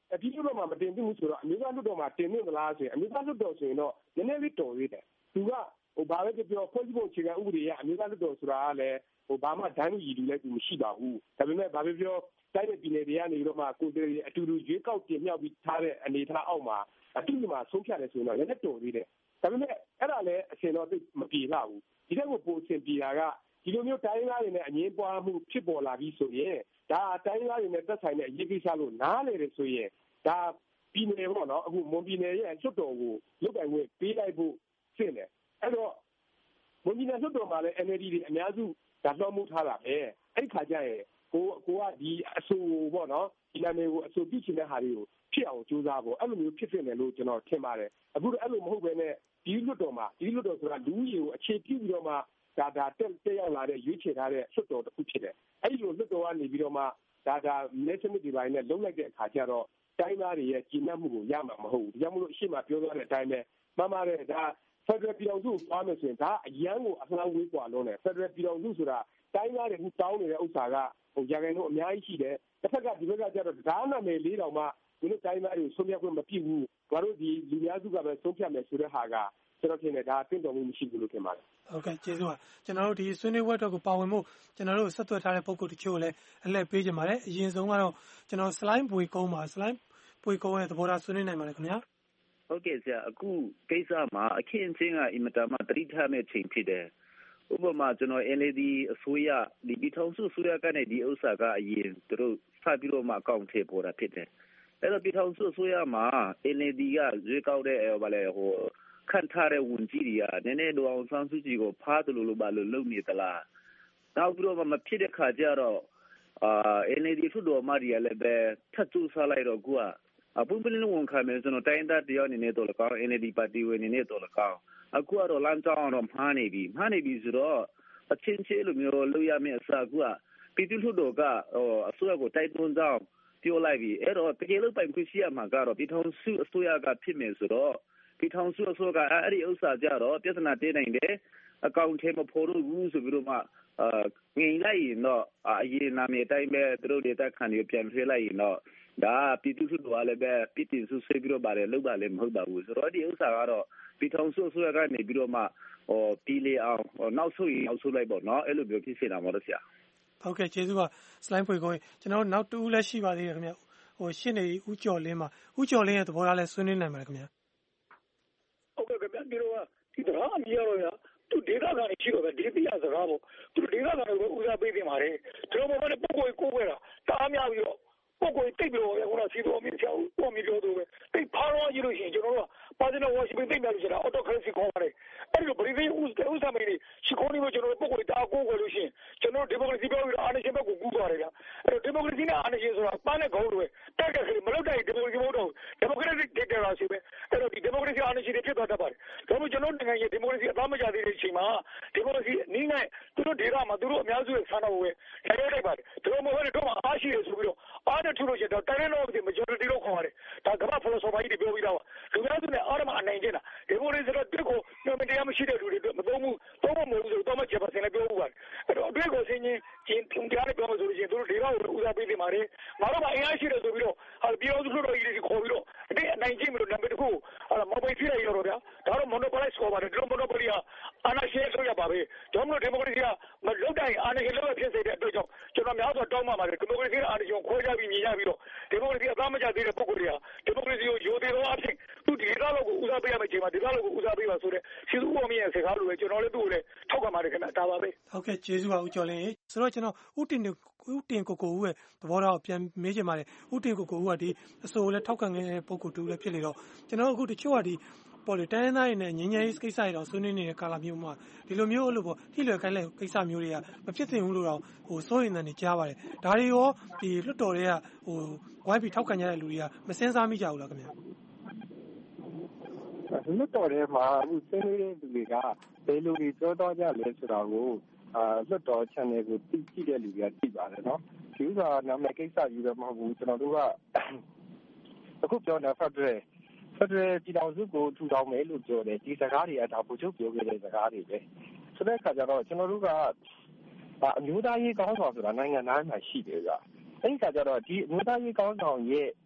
ပြည်သူ့တော်မှာမတင်သင့်ဘူးဆိုတော့အမျိုးသားလွှတ်တော်မှာတင်သင့်သလားဆိုရင်အမျိုးသားလွှတ်တော်ဆိုရင်တော့နည်းနည်းလေးတော်သေးတယ်သူကဟိုဘာပဲပြောဖွဲ့စည်းပုံအခြေခံဥပဒေရအမျိုးသားလွှတ်တော်ဆိုတာကလည်းဟိုဘာမှဒဏ်ရည်တူလည်းသူမရှိပါဘူးဒါပေမဲ့ဘာပဲပြောတိုင်းတဲ့ပြည်နယ်တွေကနေတော့မှကိုယ်တည်းအတူတူရွေးကောက်တင်မြှောက်ပြီးထားတဲ့အနေအထားအောက်မှာအတူတူမှာဆုံးဖြတ်တယ်ဆိုရင်တော့လည်းတော်သေးတယ်ဒါပေမဲ့အဲ့ဒါလည်းအရှင်တော်သိမပြေလှဘူးဒီတဲ့ကိုပိုအရှင်ပြေတာကဒီလိုမျိုးတိုင်းသားတွေနဲ့အငင်းပွားမှုဖြစ်ပေါ်လာပြီးဆိုရင်ဒါတိုင်းသားတွေနဲ့သက်ဆိုင်တဲ့အရေးကိစ္စလို့နားလေတယ်ဆိုရင်ဒါပြည်နယ်ပေါ့နော်အခုမွန်ပြည်နယ်ရဲ့လွှတ်တော်ကိုလုတ်တိုင်ခွင့်ပေးလိုက်ဖို့ရှင်းတယ်အဲ့တော့မွန်ပြည်နယ်လွှတ်တော်မှာလည်း N L D တွေအများစုဒါလွှမ်းမိုးထားတာပဲအဲ့ဒီခါကျရင်ကိုကိုကဒီအဆိုပေါ့နော်ဒီနာမည်ကိုအဆိုပြုချင်တဲ့ဟာတွေကိုဖြစ်အောင်ကြိုးစားဖို့အဲ့လိုမျိုးဖြစ်ဖြစ်တယ်လို့ကျွန်တော်ထင်ပါတယ်အခုတော့အဲ့လိုမဟုတ်ဘဲနဲ့ဒီလွှတ်တော်မှာဒီလွှတ်တော်ဆိုတာလူကြီးကိုအခြေပြုပြီးတော့မှဒါဒါတက်တက်ရောက်လာတဲ့ရွေးချယ်ထားတဲ့လွှတ်တော်တစ်ခုဖြစ်တယ်အဲ့ဒီလိုလွှတ်တော်ကနေပြီးတော့မှဒါဒါ national divide နဲ့လုံးလိုက်တဲ့အခါကျတော့တိုင်းသားတွေရဲ့ကြီးနှံ့မှုကိုရမှာမဟုတ်ဘူးဒါကြောင့်မလို့အရှိမပြောသွားတဲ့အတိုင်းပဲမှန်ပါတယ်ဒါ Federal ပြည်တော်စုကိုသွားမယ်ဆိုရင်ဒါအရန်ကိုအလှမ်းဝေးกว่าလုံးတယ် Federal ပြည်တော်စုဆိုတာတိုင်းသားတွေဟိုတောင်းနေတဲ့ဥစ္စာကဟိုရခိုင်တို့အများကြီးရှိတယ်တစ်ဖက်ကဒီဘက်ကကျတော့ဒါနာမည်လေးတောင်မှဒီလိုတိုင်းသားတွေဆုံးဖြတ်ခွင့်မပြည့်ဘူးဘာလို့ဒီလူများစုကပဲဆုံးဖြတ်မယ်ဆိုတဲ့ဟာကကျွန်တော်ထင်တယ်ဒါတင့်တော်မှုမရှိဘူးလို့ထင်ပါတယ်ဟုတ်ကဲ့ကျေးဇူးပါကျွန်တော်တို့ဒီဆွေးနွေးပွဲတော့ကိုပါဝင်ဖို့ကျွန်တော်တို့ဆက်သွယ်ထားတဲ့ပုံကိုတချို့လည်းအလှည့်ပေးကြပါတယ်အရင်ဆုံးကတော့ကျွန်တော် slide ပွေကုန်းပါ slide ပွေကုန်းရဲ့သဘောထားဆွေးနွေးနိုင်ပါတယ်ခင်ဗျာဟုတ်ကဲ့ဆရာအခုကိစ္စမှာအခင်းချင်းကအင်မတန်မှတတိထားမဲ့ချိန်ဖြစ်တယ်ဥပမာကျွန်တော် N L D အစိုးရဒီပြည်ထောင်စုအစိုးရကနေဒီဥစ္စာကအရင်သူတို့စပြီးတော့မှအကောင့်ထဲပေါ်တာဖြစ်တယ်အဲ့တော့ပြည်ထောင်စုအစိုးရမှာ N L D ကရွေးကောက်တဲ့ဘာလဲဟိုခံထားတဲ့ဝန်ကြီးတွေကနည်းနည်းတော့အောင်ဆန်းစုကြည်ကိုဖားတယ်လို့လို့ဘာလို့လုပ်နေသလားနောက်ပြီးတော့မဖြစ်တဲ့ခါကျတော့အာ N L D ထုတော်မရီရလည်းပဲထပ်သူစားလိုက်တော့ကွာအပုံပလင်းဝန်ခံမယ်ကျွန်တော်တိုင်းသားတယောက်အနေနဲ့တော့လကောင်း N L D ပါတီဝင်အနေနဲ့တော့လကောင်းအခုကတော့လမ်းကြောင်းတော့မှားနေပြီမှားနေပြီဆိုတော့အချင်းချင်းလိုမျိုးလုပ်ရမယ့်အစားကပြည်သူ့ထုတော်ကဟိုအစိုးရကိုတိုက်တွန်းကြောင်းပြောလိုက်ပြီအဲ့တော့တကယ်လို့ပိုင်ခွင့်ရှိရမှာကတော့ပြည်ထောင်စုအစိုးရကဖြစ်မယ်ဆိုတော့ပြည်ထောင်စုအစိုးရကအဲ့ဒီဥစ္စာကြတော့ပြဿနာတင်းနိုင်တယ်အကောင့်ထဲမှာဖော်လို့ဘူးဆိုပြီးတော့မှအာငင်လိုက်ရင်တော့အရင်နာမည်တိုင်းပဲသူတို့ဒေတာခံရပြန်ထွေးလိုက်ရင်တော့ဒါပြည်သူ့စုတော်လည်းပဲပြည်တင်စုဆွေးပြီးတော့ပါတယ်လောက်ပါလည်းမဟုတ်ပါဘူးဆိုတော့ဒီဥစ္စာကတော့ပြည်ထောင်စုအစိုးရကနေပြီးတော့မှဟောပြည်လေအောင်နောက်ဆုတ်ရင်နောက်ဆုတ်လိုက်ပေါ့နော်အဲ့လိုမျိုးဖြစ်နေတာပါတော့ဆရာဟုတ်ကဲ့ကျေးဇူးပါ slide ဖွေကိုကျွန်တော်နောက်တူလည်းရှိပါသေးတယ်ခင်ဗျဟိုရှင်းနေဦးကျော်လင်းမှာဦးကျော်လင်းရဲ့သဘောထားလည်းဆွေးနွေးနိုင်ပါတယ်ခင်ဗျဟုတ်ကဲ့ခင်ဗျဒီတော့ဒီတော့အမြင်ရောသူဒေတာကနေရှိတော့ပဲဒီပြရစကားပေါ့သူဒေတာကနေဦးစားပေးနေပါတယ်ဒီလိုမှလည်းပုံကိုကိုယ်ပဲတာတားများပြီးတော့ပုံကိုတိတ်ပြီးတော့ခုနစီတော်အမြင့်ချောင်းပုံမြပြောသူပဲတိတ်ဖားတော့ကြည့်လို့ရှိရင်ကျွန်တော်တို့ကပါစနာဝါရှိပင်းတိတ်များလို့ဆိုတာအော်တိုခရစီခေါ်ပါတယ်အဲ့ဒီလိုဗြိတိန်ဦးဥစားမင်းကြီးရှိခေါ်နေလို့ကျွန်တော်တို့ပုံကိုတားကိုကိုလို့ရှိရင်ကျွန်တော်ဒီမိုကရေစီပြောပြီးတော့အာဏာရှင်ဘက်ကိုကူးသွားတယ်ဗျအဲ့တော့ဒီမိုကရေစီနဲ့အာဏာရှင်ဆိုတာပန်းနဲ့ခေါင်းတွေတက်တက်ခရီးမလုပ်တဲ့ဒီမိုကရေစီမဟုတ်တော့ဒီမိုကရက်တစ်ဒစ်တာရာစီပဲအဲ့တော့ဒီဒီမိုကရေစီအာဏာရှင်တွေဖြစ်သွားတတ်ပါတယ်ဒါပေမဲ့ကျွန်တော်နိုင်ငံရဲ့ဒီမိုကရေစီအသားမကျသေးတဲ့အချိန်မှာဒီမိုကရေစီနည်းနဲ့သူတို့ဒေတာမှာသူတို့အများစုရဲ့ဆန္ဒကိုပဲရရလိုက်ပါတယ်ဒီလိုမဟုတ်တဲ့တော့အားရှိတယ်ဆိုပြီးတော့အားနဲ့ထူလို့ရှိရင်တော့တိုင်းနဲ့တော့ဒီ majority လို့ခေါ်ပါတယ်ဒါကမ္ဘာဖလိုဆိုပါကြီးတွေပြောပြီးတော့လူများစုနဲ့အားမအနိုင်ကျင်တာဒီမိုကရေစီတော့တစ်ကိုညမတရားမရှိတဲ့လူတွေမသုံးဘူးသုံးဖို့မဟုတ်ဘူးဆိုတော့မှချက်ပါစင်လည်းပြောဘူးပါတယ်အဲ့တော့အတွေ့ကိုဆင်းချင်းချင်းထုံကြားနဲ့ပြောမှဆိုလို့ရှိရင်သူတို့ဒေတာကိုဦးစားပေးနေပါတယ်ငါတို့ကအင်အားရှိတယ်ဆိုပြီးတော့ဟာပြည်တော်စုလို့တော့ကြီးတွေခေါ်ပြီးတော့အတိအနိုင်ကျင့်ပြီးတော့နံပါတ်တစ်ခုဟာမပိတ်ဖြစ်ရရောဗျာဒါတော့ monopolize ခေါ်ပါတယ်ဒီလို monopoly ကအာဏာရှင်ဆိုရပါပဲဒါမှမဟုတ်ဒီမိုကရေစီကမလုတ်တိုင်းအာဏာရှင်လောက်ဖြစ်စေတဲ့အတွက်ကြောင့်ကျွန်တော်များစွာတောင်းပန်ပါတယ်ဒီမိုကရေစီအာဏာရှင်ခွဲခြားပြီးမြင်ရပြီးတော့ဒီမိုကရေစီအသားမကျသေးတဲ့ပုဂ္ဂိုလ်တွေကဒီမိုကရေစီကိုယိုသေးတော့အဖြစ်သူဒီကားလောက်ကိုဦးစားပေးရမယ့်အချိန်မှာဒီကားလောက်ကိုဦးစားပေးပါဆိုတဲ့စီစုပေါ်မြင့်ရဲ့စကားလိုပဲကျွန်တော်လည်းသူ့ကိုလည်းထောက်ခံပါတယ်ခင်ဗျာဒါပါပဲဟုတ်ကဲ့ကျေးဇူးပါဦးကျော်လင်းဆိုတော့ကျွန်တော်ဦးတင်ဦးတင်ကိုကိုဦးရဲ့သဘောထားကိုပြန်မေးချင်ပါတယ်ဦးတင်ကိုကိုဦးကဒီအစိုးရလည်းထောက်ခံနေတဲ့ပုဂ္ဂိုလ်တူလည်းဖြစ်နေတော့ကျွန်တော်အခုတချို့ကဒီပေါ်လေတိုင်းသားတွေနဲ့ငင်းငယ်ကိစ္စတွေတော့ဆွေးနွေးနေတဲ့ကာလမျိုးမှာဒီလိုမျိုးလို့ပေါ့ထိလွယ်ခိုင်းတဲ့ကိစ္စမျိုးတွေကမဖြစ်သင့်ဘူးလို့တော့ဟိုစိုးရိမ်နေကြပါတယ်ဒါတွေရောဒီလွတ်တော်တွေကဟိုဝိုင်းပြီးထောက်ခံကြတဲ့လူတွေကမစင်စားမိကြဘူးလားခင်ဗျာလွတ်တော်ထဲမှာအခုဆွေးနွေးတဲ့လူတွေကဘယ်လိုတွေပြောတော့ကြလဲဆိုတာကိုအာလွတ်တော် channel ကိုသိကြည့်တဲ့လူတွေကသိပါတယ်နော်ဒီဥစ္စာနာမည်ကိစ္စကြီးတော့မဟုတ်ဘူးကျွန်တော်တို့ကအခုပြောတဲ့ Federal Federal ပြည်တော်စုကိုထူထောင်မယ်လို့ပြောတယ်ဒီစကားတွေကဒါဘုချုပ်ပြောခဲ့တဲ့စကားတွေပဲဆိုတဲ့အခါကျတော့ကျွန်တော်တို့ကအမျိုးသားရေးကောင်းဆောင်ဆိုတာနိုင်ငံသားမှာရှိတယ်ဗျအဲဒီအခါကျတော့ဒီအမျိုးသားရေးကောင်းဆောင်ရဲ့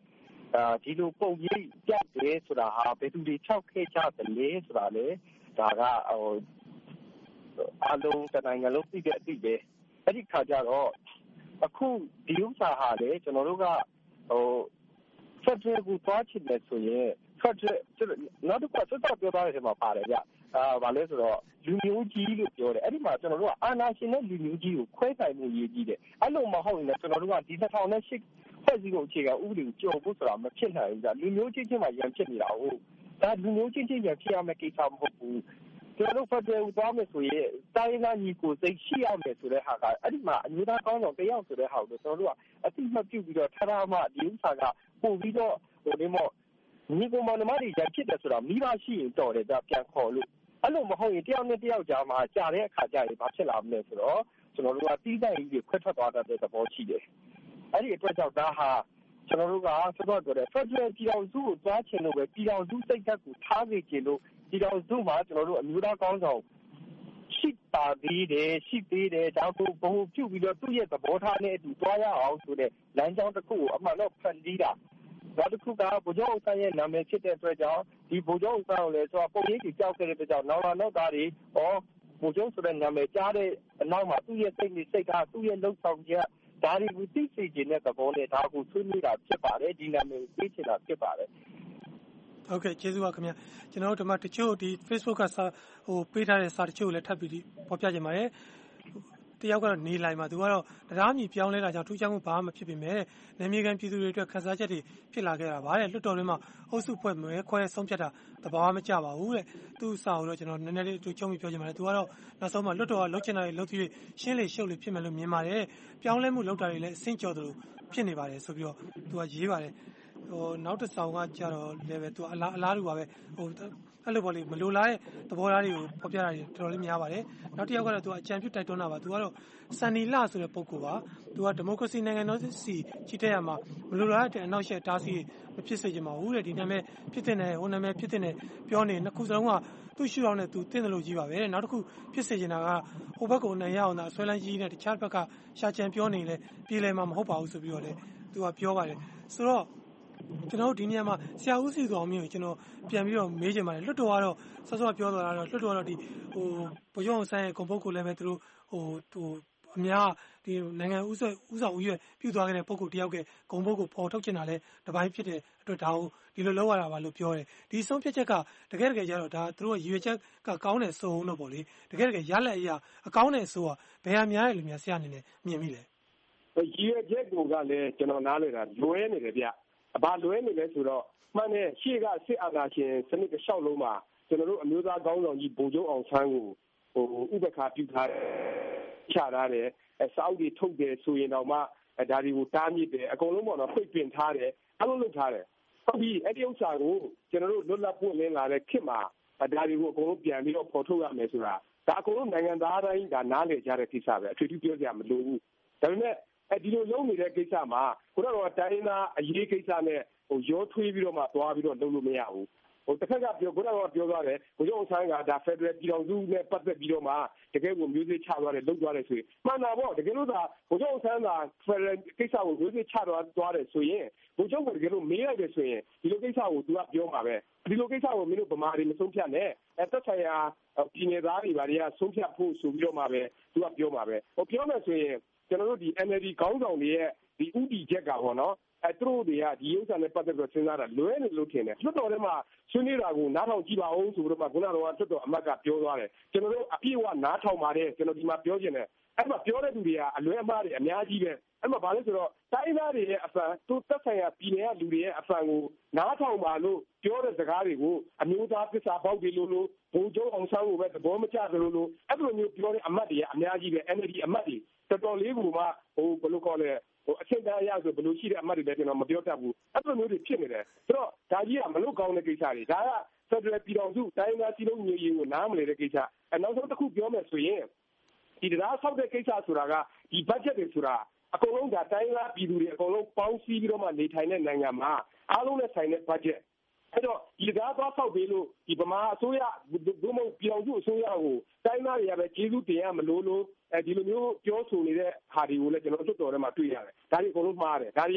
ဒီလိုပုံရိပ်ပြတ်တယ်ဆိုတာဟာဘယ်သူတွေ၆ခဲ့ကြတယ်လဲဆိုတာလေဒါကဟိုအလုံးတနိုင်ငံလုံးသိတဲ့အသိပဲအဲ့ဒီခါကျတော့အခုဒီဥစ္စာဟာလေကျွန်တော်တို့ကဟိုဖက်ဒရယ်ကိုသွားချင်တယ်ဆိုရင်ဖက်ဒရယ်နောက်တစ်ခါဆက်တော့ပြောသားတယ်မှာပါတယ်ဗျအာဘာလဲဆိုတော့လူမျိုးကြီးလို့ပြောတယ်အဲ့ဒီမှာကျွန်တော်တို့ကအာဏာရှင်နဲ့လူမျိုးကြီးကိုခွဲခြားမှုရေးကြီးတယ်အဲ့လိုမဟုတ်ရင်လည်းကျွန်တော်တို့ကဒီ၂၀၀၈ဖွဲ့စည်းပုံအခြေခံဥပဒေကိုကြော်ဖို့ဆိုတာမဖြစ်နိုင်ဘူးကြာလူမျိုးချင်းချင်းမှရန်ဖြစ်နေတာဟုတ်ဒါလူမျိုးချင်းချင်းရန်ဖြစ်ရမယ့်ကိစ္စမဟုတ်ဘူးကျွန်တော်တို့ဖက်ဒရယ်ကိုသွားမယ်ဆိုရင်တိုင်းသားညီကိုစိတ်ရှိရမယ်ဆိုတဲ့ဟာကအဲ့ဒီမှာအမျိုးသားကောင်းဆောင်တယောက်ဆိုတဲ့ဟာကိုကျွန်တော်တို့ကအတိမပြုတ်ပြီးတော့ထထမှဒီဥစ္စာကပို့ပြီးတော့ဟိုဒီမော့ညီကိုမောင်နှမတွေရန်ဖြစ်တယ်ဆိုတာမိဘရှိရင်တော်တယ်ဒါပြန်ခေါ်လို့အဲ့လိုမဟုတ်ရင်တယောက်နဲ့တယောက်ကြားမှာကြာတဲ့အခါကျရင်ဘာဖြစ်လာမလဲဆိုတော့ကျွန်တော်တို့ကတီးတိုင်ကြီးခွဲထွက်သွားတဲ့သဘောရှိတယ်အဲ့ဒီအတွက်ကြောင့်ဒါဟာကျွန်တော်တို့ကဆက်တော့ပြောတယ်ဖက်ဒရယ်ပြည်အောင်စုကိုသွားချင်လို့ပဲပြည်အောင်စုစိတ်ဓာတ်ကိုထားစေချင်လို့ပြည်အောင်စုမှာကျွန်တော်တို့အမျိုးသားကောင်းဆောင်ရှိပါသေးတယ်ရှိသေးတယ်ဒါကိုဘုံပြုတ်ပြီးတော့သူ့ရဲ့သဘောထားနဲ့အတူသွားရအောင်ဆိုတဲ့လမ်းကြောင်းတစ်ခုကိုအမှန်တော့ဖန်တီးတာနောက်တစ်ခုကဗိုလ်ချုပ်အောင်ဆန်းရဲ့နာမည်ဖြစ်တဲ့အတွက်ကြောင့်ဒီဗိုလ်ချုပ်အောင်ဆန်းကိုလည်းဆိုတော့ပုံရိပ်ကြီးကြောက်ခဲ့တဲ့အတွက်ကြောင့်နောက်လာနောက်သားတွေဟောဗိုလ်ချုပ်ဆိုတဲ့နာမည်ကြားတဲ့အနောက်မှာသူ့ရဲ့စိတ်နဲ့စိတ်ကသူ့ရဲ့လှုပ်ဆောင်ချက်ဒါတွေကိုသိစေခြင်းတဲ့သဘောနဲ့ဒါကိုဆွေးနွေးတာဖြစ်ပါတယ်ဒီနာမည်ကိုသိချင်တာဖြစ်ပါတယ်ဟုတ်ကဲ့ကျေးဇူးပါခင်ဗျာကျွန်တော်တို့ဒီမှာတချို့ဒီ Facebook ကစာဟိုပေးထားတဲ့စာတချို့လည်းထပ်ပြီးပေါ်ပြကြပါတယ်တယောက်ကတော့နေလိုက်မှာသူကတော့တရားမြည်ပြောင်းလဲတာကြောင့်ထူးခြားမှုဘာမှမဖြစ်ပေမဲ့နေမြေကန်ပြည်သူတွေအတွက်ခန်းစားချက်တွေဖြစ်လာခဲ့တာပါတဲ့လွတ်တော်တွေမှာအုပ်စုဖွဲ့မဲခွဲဆုံးဖြတ်တာတဘာမှမကြပါဘူးတဲ့သူ့စာကိုတော့ကျွန်တော်နည်းနည်းလေးသူချုံပြီးပြောချင်ပါတယ်သူကတော့နောက်ဆုံးမှာလွတ်တော်ကလှုပ်ချင်တာတွေလှုပ်ပြီးရှင်းလေရှုပ်လေဖြစ်မယ်လို့မြင်ပါတယ်ပြောင်းလဲမှုလှုပ်တာတွေလည်းအဆင့်ကျော်တယ်လို့ဖြစ်နေပါတယ်ဆိုပြီးတော့သူကရေးပါတယ်ဟိုနောက်တစ်ဆောင်ကကြတော့လည်းပဲသူအလားအလားတူပါပဲဟိုအဲ့လိုပေါ့လေမလိုလားတဲ့သဘောထားတွေကိုဖော်ပြတာတွေတော်တော်လေးများပါတယ်နောက်တစ်ယောက်ကတော့သူကအကြံပြုတိုက်တွန်းတာပါသူကတော့စန်နီလာဆိုတဲ့ပုဂ္ဂိုလ်ပါသူကဒီမိုကရေစီနိုင်ငံတော်စီကြီးတဲ့ရမှာမလိုလားတဲ့အနောက်ရှက်တားဆီးမဖြစ်စေချင်ပါဘူးတဲ့ဒီနာမည်ဖြစ်တဲ့နဲ့ဟိုနာမည်ဖြစ်တဲ့နဲ့ပြောနေနှစ်ခုစလုံးကသူ့ရှုထောင့်နဲ့သူတင့်တယ်လို့ကြီးပါပဲနောက်တစ်ခုဖြစ်စေချင်တာကဟိုဘက်ကိုနိုင်ရအောင်သာအစွဲလန်းကြီးနဲ့တခြားဘက်ကရှာကြံပြောနေလေပြေးလဲမှာမဟုတ်ပါဘူးဆိုပြီးတော့လေသူကပြောပါတယ်ဆိုတော့ကျွန်တော်တို့ဒီနေရာမှာဆရာဦးစီတော်မျိုးကိုကျွန်တော်ပြန်ပြီးတော့မေးချင်ပါတယ်လွတ်တော်ကတော့ဆော့ဆော့ပြောသွားတာတော့လွတ်တော်ကတော့ဒီဟိုဘုံရုံဆိုင်ရဲ့ဂုံပုတ်ကိုလည်းပဲသူတို့ဟိုဟိုအများဒီနိုင်ငံဥစ္စာဥစ္စာဦးရွက်ပြုသွားခဲ့တဲ့ပုံကိုတယောက်ကဂုံပုတ်ကိုပေါ်ထုတ်ချင်တာလဲတပိုင်းဖြစ်တဲ့အတွက်ဒါကိုဒီလိုလောက်ရတာပါလို့ပြောတယ်ဒီဆုံးဖြတ်ချက်ကတကယ်တကယ်ကျတော့ဒါသူတို့ရဲ့ရည်ရွယ်ချက်ကကောင်းတယ်ဆိုအောင်တော့ပေါ့လေတကယ်တကယ်ရလက်အရာအကောင်းတယ်ဆိုတာဘယ်ဟာများရဲ့လူများဆရာအနေနဲ့မြင်မိလဲရည်ရွယ်ချက်ကိုကလည်းကျွန်တော်နားလည်တာလွဲနေတယ်ဗျဘာလွဲနေလဲဆိုတော့မှန်တယ်ရှေ့ကစစ်အာဏာရှင်စနစ်တစ်လျှောက်လုံးမှာကျွန်တော်တို့အမျိုးသားကောင်းဆောင်ကြီးဗိုလ်ချုပ်အောင်ဆန်းကိုဟိုဥပက္ခပြုထားတယ်ချထားတယ်စောက်တွေထုတ်တယ်ဆိုရင်တော့မှဒါတွေကိုတားမြစ်တယ်အကုန်လုံးပေါ့နော်ဖိတ်ပင်ထားတယ်အလုံးလုပ်ထားတယ်ဟုတ်ပြီအဲ့ဒီဥစ္စာကိုကျွန်တော်တို့လွတ်လပ်ပွင့်လင်းလာတဲ့ခေတ်မှာဒါတွေကိုအကုန်လုံးပြန်ပြီးတော့ပေါ်ထုတ်ရမယ်ဆိုတာဒါအကုန်လုံးနိုင်ငံသားတိုင်းဒါနားလည်ကြတဲ့ကိစ္စပဲအထူးထူးပြောကြမလို့ဘူးဒါပေမဲ့အဲဒီလိုလုံးနေတဲ့ကိစ္စမှာခုနကတိုင်းသားအရေးကိစ္စနဲ့ဟိုရောထွေးပြီးတော့မှသွားပြီးတော့လုပ်လို့မရဘူးဟိုတစ်ခါကပြောခုနကပြောသွားတယ်ဘုရားအောင်ဆန်းကဒါဖက်ဒရယ်ပြည်တော်စုနဲ့ပတ်သက်ပြီးတော့မှတကယ်ကိုမျိုးစေ့ချသွားတယ်လုပ်သွားတယ်ဆိုရင်မှန်တာပေါ့တကယ်လို့သာဘုရားအောင်ဆန်းကဖက်ဒရယ်ကိစ္စကိုမျိုးစေ့ချသွားသွားတယ်ဆိုရင်ဘုရားကတကယ်လို့မေးလိုက်တယ်ဆိုရင်ဒီလိုကိစ္စကိုသူကပြောမှာပဲဒီလိုကိစ္စကိုမင်းတို့ဗမာတွေမဆုံးဖြတ်နဲ့အဲသက်ဆိုင်ရာပြည်နယ်သားတွေဗာတွေကဆုံးဖြတ်ဖို့ဆိုပြီးတော့မှပဲသူကပြောမှာပဲဟိုပြောမယ်ဆိုရင်ကျွန်တော်တို့ဒီ N L D ခေါင်းဆောင်တွေရဲ့ဒီဥတီချက်ကပေါ့နော်အဲသူတို့တွေကဒီဥစ္စာနဲ့ပတ်သက်ပြီးစဉ်းစားတာလွဲနေလို့ထင်တယ်လွတ်တော်ထဲမှာဆွေးနွေးတာကိုနားထောင်ကြည့်ပါဦးဆိုပြီးတော့မှခုနကတော့လွတ်တော်အမတ်ကပြောသွားတယ်ကျွန်တော်တို့အပြည့်အဝနားထောင်ပါတယ်ကျွန်တော်ဒီမှာပြောချင်တယ်အဲ့မှာပြောတဲ့သူတွေကအလွဲအမှားတွေအများကြီးပဲအဲ့မှာဘာလဲဆိုတော့တိုင်းသားတွေရဲ့အဖန်သူသက်ဆိုင်ရာပြည်နယ်ကလူတွေရဲ့အဖန်ကိုနားထောင်ပါလို့ပြောတဲ့စကားတွေကိုအမျိုးသားသစ္စာပေါက်တွေလို့လို့ဘုံကျုံအောင်ဆန်းကိုပဲသဘောမကျသလိုလို့အဲ့လိုမျိုးပြောတဲ့အမတ်တွေကအများကြီးပဲ N L D အမတ်တွေတော်တော်လေးကမှဟိုဘယ်လိုခေါ်လဲဟိုအချက်သားရဆိုဘယ်လိုရှိတဲ့အမတ်တွေလည်းကျွန်တော်မပြောတတ်ဘူးအဲ့လိုမျိုးတွေဖြစ်နေတယ်ဆိုတော့ဒါကြီးကမလုပ်ကောင်းတဲ့ကိစ္စတွေဒါကဖက်ဒရယ်ပြည်တော်စုတိုင်းသားစီလုံးမျိုးရေးကိုနားမလည်တဲ့ကိစ္စအဲနောက်ဆုံးတစ်ခုပြောမယ်ဆိုရင်ဒီတရားဆောက်တဲ့ကိစ္စဆိုတာကဒီ budget တွေဆိုတာအကုန်လုံးဒါတိုင်းသားပြည်သူတွေအကုန်လုံးပေါင်းစည်းပြီးတော့မှနေထိုင်တဲ့နိုင်ငံမှာအားလုံးနဲ့ဆိုင်တဲ့ budget အဲ့တော့ဒီကားသွားဆောက်ပေးလို့ဒီဗမာအစိုးရဘုံဘုံပြည်အောင်စုအစိုးရကိုတိုင်းသားတွေကပဲကျေးဇူးတင်ရမလို့လို့အဲဒီလိုမျိုးပြောဆိုနေတဲ့ဟာတွေကိုလည်းကျွန်တော်တို့တော်ထဲမှာတွေ့ရတယ်ဒါတွေအကုန်လုံးမှားတယ်ဒါတွေက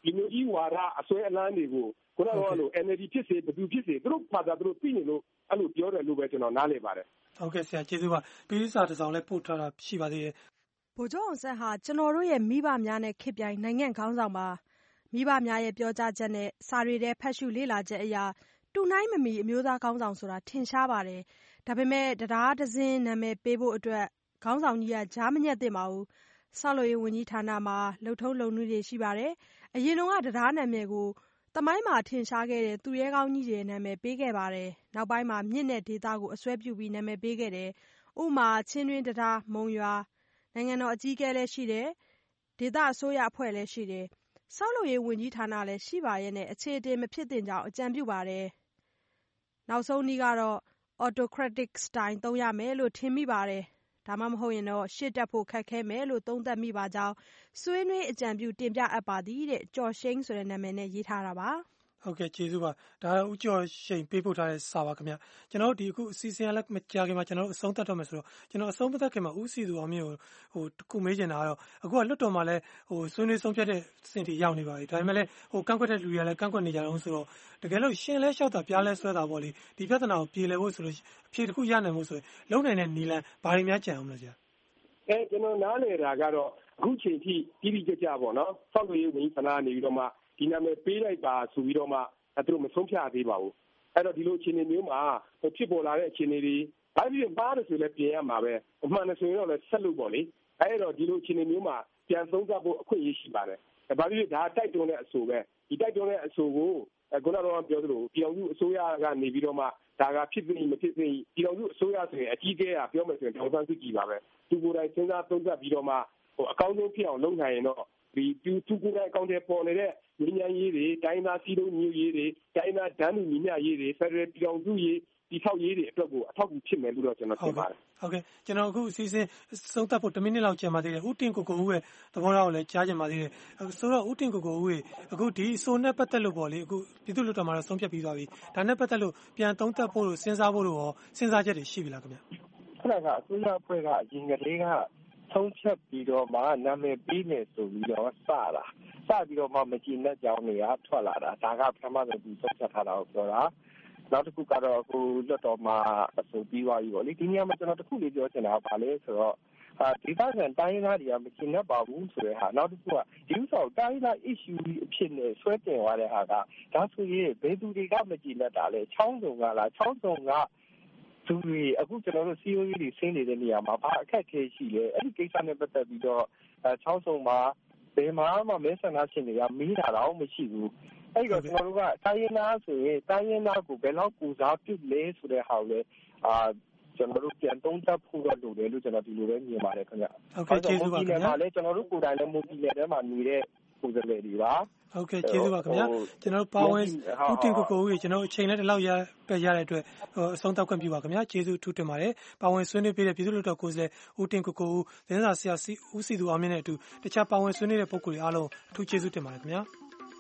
ဒီမျိုးကြီးဝါဒအစွဲအလန်းတွေကိုခုနကလို N L D ဖြစ်စေဘယ်သူဖြစ်စေသူတို့ဘာသာသူတို့သိနေလို့အဲ့လိုပြောတယ်လို့ပဲကျွန်တော်နားလည်ပါတယ်ဟုတ်ကဲ့ဆရာကျေးဇူးပါပြည်စာတစ်စောင်လည်းပို့ထားတာရှိပါသေးတယ်ဗိုလ်ချုပ်အောင်ဆန်းဟာကျွန်တော်တို့ရဲ့မိဘများနဲ့ခေတ်ပြိုင်နိုင်ငံခေါင်းဆောင်ပါမိဘများရဲ့ပြောကြားချက်နဲ့စာရီတဲ့ဖတ်ရှုလေ့လာချက်အရာတူနိုင်မမီအမျိုးသားခေါင်းဆောင်ဆိုတာထင်ရှားပါတယ်ဒါပေမဲ့တရားဒဇင်းနာမည်ပေးဖို့အတွက်ခေါင်းဆောင်ကြီးကကြားမညက်သင့်ပါဘူးဆောက်လုပ်ရေးဝန်ကြီးဌာနမှာလှုပ်ထုံးလုပ်နည်းတွေရှိပါတယ်အရင်တော့ကတရားနာမည်ကိုတမိုင်းမှာထင်ရှားခဲ့တဲ့သူရဲကောင်းကြီးတွေနာမည်ပေးခဲ့ပါတယ်နောက်ပိုင်းမှာမြင့်တဲ့ဒေသကိုအစွဲပြုပြီးနာမည်ပေးခဲ့တယ်ဥမာချင်းတွင်းတရားမုံရွာနိုင်ငံတော်အကြီးအကဲလည်းရှိတယ်ဒေသအစိုးရအဖွဲ့လည်းရှိတယ်ဆောက်လုပ်ရေးဝန်ကြီးဌာနလည်းရှိပါရဲ့နဲ့အခြေအတင်မဖြစ်သင့်ကြောင်းအကြံပြုပါတယ်နောက်ဆုံးနည်းကတော့ autocratic style သုံးရမယ်လို့ထင်မိပါတယ်ဒါမှမဟုတ်ရင်တော့ရှေ့တက်ဖို့ခက်ခဲမယ်လို့သုံးသပ်မိပါကြောင်းဆွေးနွေးအကြံပြုတင်ပြအပ်ပါသည်တဲ့ကျော်ရှိန်ဆိုတဲ့နာမည်နဲ့ရေးထားတာပါဟုတ်ကဲ့ကျေးဇူးပါဒါကဦးကျော်ရှိန်ပေးပို့ထားတဲ့စာပါခင်ဗျကျွန်တော်တို့ဒီအခုအစီအစဉ်လည်းမကြာခင်မှာကျွန်တော်တို့အဆုံးသတ်တော့မယ်ဆိုတော့ကျွန်တော်အဆုံးမသတ်ခင်မှာဦးစီသူအောင်မြင့်ကိုဟိုတခုမေးချင်တာကတော့အခုကလွတ်တော်မှာလည်းဟိုဆွေးနွေးဆုံးဖြတ်တဲ့စင်တီရောက်နေပါပြီဒါပေမဲ့လည်းဟိုကန့်ကွက်တဲ့လူတွေကလည်းကန့်ကွက်နေကြတော့ဆိုတော့တကယ်လို့ရှင်းလဲလျှောက်တာပြားလဲဆွဲတာပေါ့လေဒီပြဿနာကိုပြေလည်ဖို့ဆိုလို့အဖြေတစ်ခုရနိုင်ဖို့ဆိုရင်လုံနိုင်တဲ့နီလန်ဘာတွေများကြံအောင်လဲဆရာအဲကျွန်တော်နားလည်တာကတော့အခုချိန်ထိပြီးပြီးကြကြပေါ့နော်ဆောက်လုပ်ရေးဝန်ကြီးဌာနနေပြီးတော့မှဒီနာမည်ပေးလိုက်ပါဆိုပြီးတော့မှအဲ့တို့မဆုံးဖြတ်သေးပါဘူးအဲ့တော့ဒီလိုအခြေအနေမျိုးမှာဖြစ်ပေါ်လာတဲ့အခြေအနေတွေဘာဖြစ်ပါလဲဆိုလည်းပြင်ရမှာပဲအမှန်နဲ့ဆိုရင်တော့လည်းဆက်လို့ပေါ့လေအဲ့တော့ဒီလိုအခြေအနေမျိုးမှာပြန်သုံးသပ်ဖို့အခွင့်အရေးရှိပါတယ်ဘာဖြစ်ဒါတိုက်တွန်းတဲ့အဆိုပဲဒီတိုက်တွန်းတဲ့အဆိုကိုခုနကတော့ပြောသလိုပြည်အောင်စုအစိုးရကနေပြီးတော့မှဒါကဖြစ်ပြီးမဖြစ်ပြီးပြည်အောင်စုအစိုးရဆိုရင်အကြီးအကဲကပြောမယ်ဆိုရင်ဒေါက်တာစုကြည်ပါပဲသူကိုယ်တိုင်စဉ်းစားသုံးသပ်ပြီးတော့မှဟိုအကောင်းဆုံးဖြစ်အောင်လုပ်နိုင်ရင်တော့ဒီသူသူကိုယ်တိုင်အကောင့်တွေပေါ်နေတဲ့ညီညာရေးတွေတိုင်းသားစီးလုံးမျိုးရေးတွေတိုင်းသားဒန်းလူညီညာရေးတွေဖက်ဒရယ်ပြည်အောင်စုရေးဒီထောက်ရေးတွေအတွက်ကိုအထောက်အကူဖြစ်မယ်လို့တော့ကျွန်တော်ထင်ပါတယ်ဟုတ်ကဲ့ကျွန်တော်အခုအစီအစဉ်ဆုံးသက်ဖို့တစ်မိနစ်လောက်ကြာပါသေးတယ်ဦးတင်ကိုကိုဦးရဲ့သဘောထားကိုလည်းကြားကြပါသေးတယ်ဆိုတော့ဦးတင်ကိုကိုဦးရဲ့အခုဒီအဆိုနဲ့ပတ်သက်လို့ပေါ့လေအခုပြည်သူ့လွှတ်တော်မှာတော့ဆုံးဖြတ်ပြီးသွားပြီဒါနဲ့ပတ်သက်လို့ပြန်သုံးသပ်ဖို့လို့စဉ်းစားဖို့လို့ရောစဉ်းစားချက်တွေရှိပြီလားခင်ဗျအဲ့ဒါကအစိုးရအဖွဲ့ကအရင်ကလေးကဆုံးဖြတ်ပြီးတော့မှနာမည်ပေးနေဆိုပြီးတော့စတာစပြီးတော့မှမကြည်နဲ့ကြောင်းတွေကထွက်လာတာဒါကပထမဆုံးသူဆုံးဖြတ်ထားတာကိုပြောတာနောက်တစ်ခုကတော့အခုလွတ်တော်မှာအဆိုပြီးသွားပြီပေါ့လေဒီနေရာမှာကျွန်တော်တစ်ခုလေးပြောချင်တာကဘာလဲဆိုတော့အာဒီသားကန်တိုင်းသားတွေကမကျင်တတ်ပါဘူးဆိုတဲ့ဟာနောက်တစ်ခုကဒီဥစ္စာကိုတိုင်းသား issue အဖြစ်နဲ့ဆွဲတင်သွားတဲ့ဟာကဒါဆိုရင်ဘယ်သူတွေကမကျင်တတ်တာလဲချောင်းစုံကလားချောင်းစုံကသူတွေအခုကျွန်တော်တို့ C O E တွေဆင်းနေတဲ့နေရာမှာဘာအခက်အခဲရှိလဲအဲ့ဒီကိစ္စနဲ့ပတ်သက်ပြီးတော့ချောင်းစုံမှာဘယ်မှာမှမဲဆန္ဒရှင်တွေကမေးတာတော့မရှိဘူးအဲ့တော့ကျွန်တော်တို့ကတိုင်းရင်းသားဆိုရင်တိုင်းရင်းသားကိုဘယ်လောက်ကူစားပြုလဲဆိုတဲ့ဟာကိုလည်းအာကျွန်တော်တို့ပြန်သုံးသပ်ဖို့တော့လိုတယ်လို့ကျွန်တော်ဒီလိုပဲမြင်ပါတယ်ခင်ဗျဟုတ်ကဲ့ကျေးဇူးပါခင်ဗျာလည်းကျွန်တော်တို့ကိုယ်တိုင်လည်းမူပြည်နယ်ထဲမှာနေတဲ့ကိုယ်စားလှယ်တွေပါဟုတ်ကဲ့ကျေးဇူးပါခင်ဗျာကျွန်တော်တို့ပါဝင်ဦးတင်ကိုကိုဦးကျွန်တော်အချိန်နဲ့တလောက်ရပြရတဲ့အတွက်အဆုံးသတ်ခွင့်ပြုပါခင်ဗျာကျေးဇူးထူးတင်ပါတယ်ပါဝင်ဆွေးနွေးပေးတဲ့ပြည်သူ့လွှတ်တော်ကိုယ်စားလှယ်ဦးတင်ကိုကိုဦးသတင်းစာဆရာဦးစီသူအောင်မြင့်နဲ့အတူတခြားပါဝင်ဆွေးနွေးတဲ့ပုဂ္ဂိုလ်တွေအားလုံးအထူးကျေးဇူးတင်ပါတယ်ခင်ဗျာ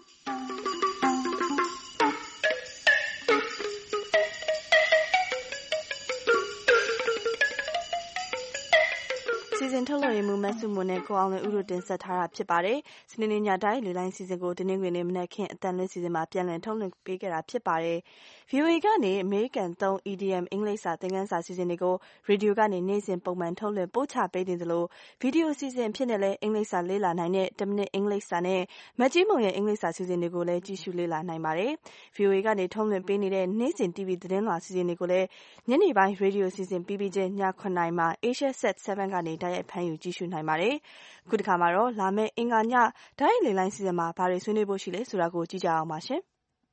စီစဉ်ထုတ်လွှင့်ရေးမှူးမဆုမွန်နဲ့ကိုအောင်လွင်ဦးတို့တင်ဆက်ထားတာဖြစ်ပါတယ်။စနေနေ့ညတိုင်းလေလိုင်းစီစဉ်ကိုတင်းနှင်းတွင်မနက်ခင်းအတန်လွင့်စီစဉ်မှာပြန်လည်ထုတ်လွှင့်ပေးခဲ့တာဖြစ်ပါတယ်။ V O A ကနေအမေရိကန်သုံး E D M အင်္ဂလိပ်စာသင်ခန်းစာစီစဉ်တွေကိုရေဒီယိုကနေနေ့စဉ်ပုံမှန်ထုတ်လွှင့်ပို့ချပေးနေသလိုဗီဒီယိုစီစဉ်ဖြစ်နေလဲအင်္ဂလိပ်စာလေ့လာနိုင်တဲ့တစ်မိနစ်အင်္ဂလိပ်စာနဲ့မကြီးမုံရဲ့အင်္ဂလိပ်စာစီစဉ်တွေကိုလည်းကြည့်ရှုလေ့လာနိုင်ပါတယ်။ V O A ကနေထုတ်လွှင့်ပေးနေတဲ့နေ့စဉ် T V သတင်းလွှာစီစဉ်တွေကိုလည်းညနေပိုင်းရေဒီယိုစီစဉ်ပြီးပြီးချင်းညခုနှစ်နာရီမှာ Asia Set 7ကနေတိုက်ရိုက်ဖမ်းယူကြည့်ရှုနိုင်ပါတယ်။အခုတစ်ခါမှာတော့လာမယ့်အင်္ဂါညဓာတ်ရိုက်လေလိုင်းစီစဉ်မှာဘာတွေဆွေးနွေးဖို့ရှိလဲဆိုတာကိုကြည့်ကြအောင်ပါရှင်။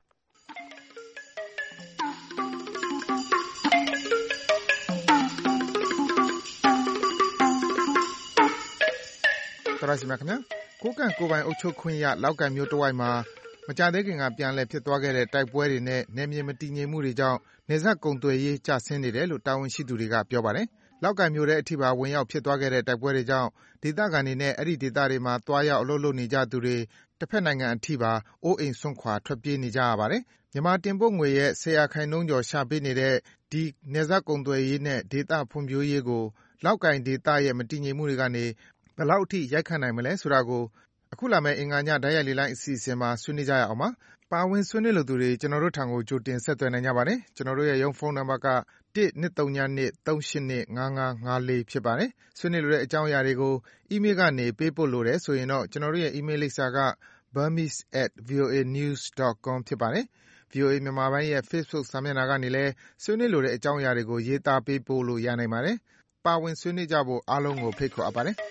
တော်ရရှိမြခင်ဗျာကိုကန့်ကိုပိုင်အုပ်ချုပ်ခွင့်ရလောက်ကန်မျိုးတဝိုက်မှာမကြသေးခင်ကပြန်လည်ဖြစ်သွားခဲ့တဲ့တိုက်ပွဲတွေနဲ့နယ်မြေမတည်ငြိမ်မှုတွေကြောင့်နေဆက်ကုံသွယ်ရေးကျဆင်းနေတယ်လို့တာဝန်ရှိသူတွေကပြောပါတယ်။လောက်ကန်မျိုးတဲ့အထိပါဝင်ရောက်ဖြစ်သွားခဲ့တဲ့တိုက်ပွဲတွေကြောင့်ဒေသခံတွေနဲ့အဲ့ဒီဒေသတွေမှာတွားရောက်အလုပ်လုပ်နေကြသူတွေတစ်ဖက်နိုင်ငံအထိပါအိုးအိမ်ဆွန့်ခွာထွက်ပြေးနေကြရပါတယ်။မြန်မာတင်ပို့ငွေရဲ့ဆယ်ရာခိုင်နှုန်းကျော်ရှာပေးနေတဲ့ဒီနေဆက်ကုံသွယ်ရေးနဲ့ဒေသဖွံ့ဖြိုးရေးကိုလောက်ကန်ဒေသရဲ့မတည်ငြိမ်မှုတွေကနေဘယ်လောက်အထိရိုက်ခတ်နိုင်မလဲဆိုတာကိုအခုလာမယ့်အင်္ဂါညဓာတ်ရိုက်လေလိုင်းအစီအစဉ်မှာဆွေးနွေးကြရအောင်ပါ။ပါဝင်ဆွေးနွေးလိုသူတွေကျွန်တော်တို့ထံကိုကြိုတင်ဆက်သွယ်နိုင်ကြပါတယ်။ကျွန်တော်တို့ရဲ့ရုံးဖုန်းနံပါတ်ကone two three two three eight two five five fourဖြစ်ပါတယ်။ဆွေးနွေးလိုတဲ့အကြောင်းအရာတွေကိုအီးမေးလ်ကနေပေးပို့လိုတယ်ဆိုရင်တော့ကျွန်တော်တို့ရဲ့အီးမေးလ်လိပ်စာက burmese at voanews dot com ဖြစ်ပါတယ်။ ဗွီအိုအေ မြန်မာပိုင်းရဲ့ Facebook စာမျက်နှာကနေလည်းဆွေးနွေးလိုတဲ့အကြောင်းအရာတွေကိုရေးသားပေးပို့လို့ရနိုင်ပါတယ်။ပါဝင်ဆွေးနွေးကြဖို့အားလုံးကိုဖိတ်ခေါ်အပ်ပါတယ်။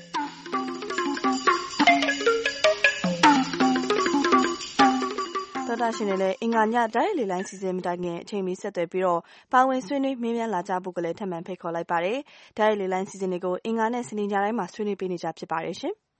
သောတာရှင်တွေလည်းအင်္ဂါညဓာတ်ရိုက်လေလိုင်းစီစဉ်မတိုင်ခင်အချိန်မီဆက်သွယ်ပြီးတော့ပါဝင်ဆွေးနွေးမေးမြန်းလာကြဖို့ကလည်းထပ်မံဖိတ်ခေါ်လိုက်ပါတယ်။ဓာတ်ရိုက်လေလိုင်းစီစဉ်တွေကိုအင်္ဂါနဲ့စနေညတိုင်းမှာဆွေးနွေးပေးနေကြဖြစ်ပါတယ်ရှင်။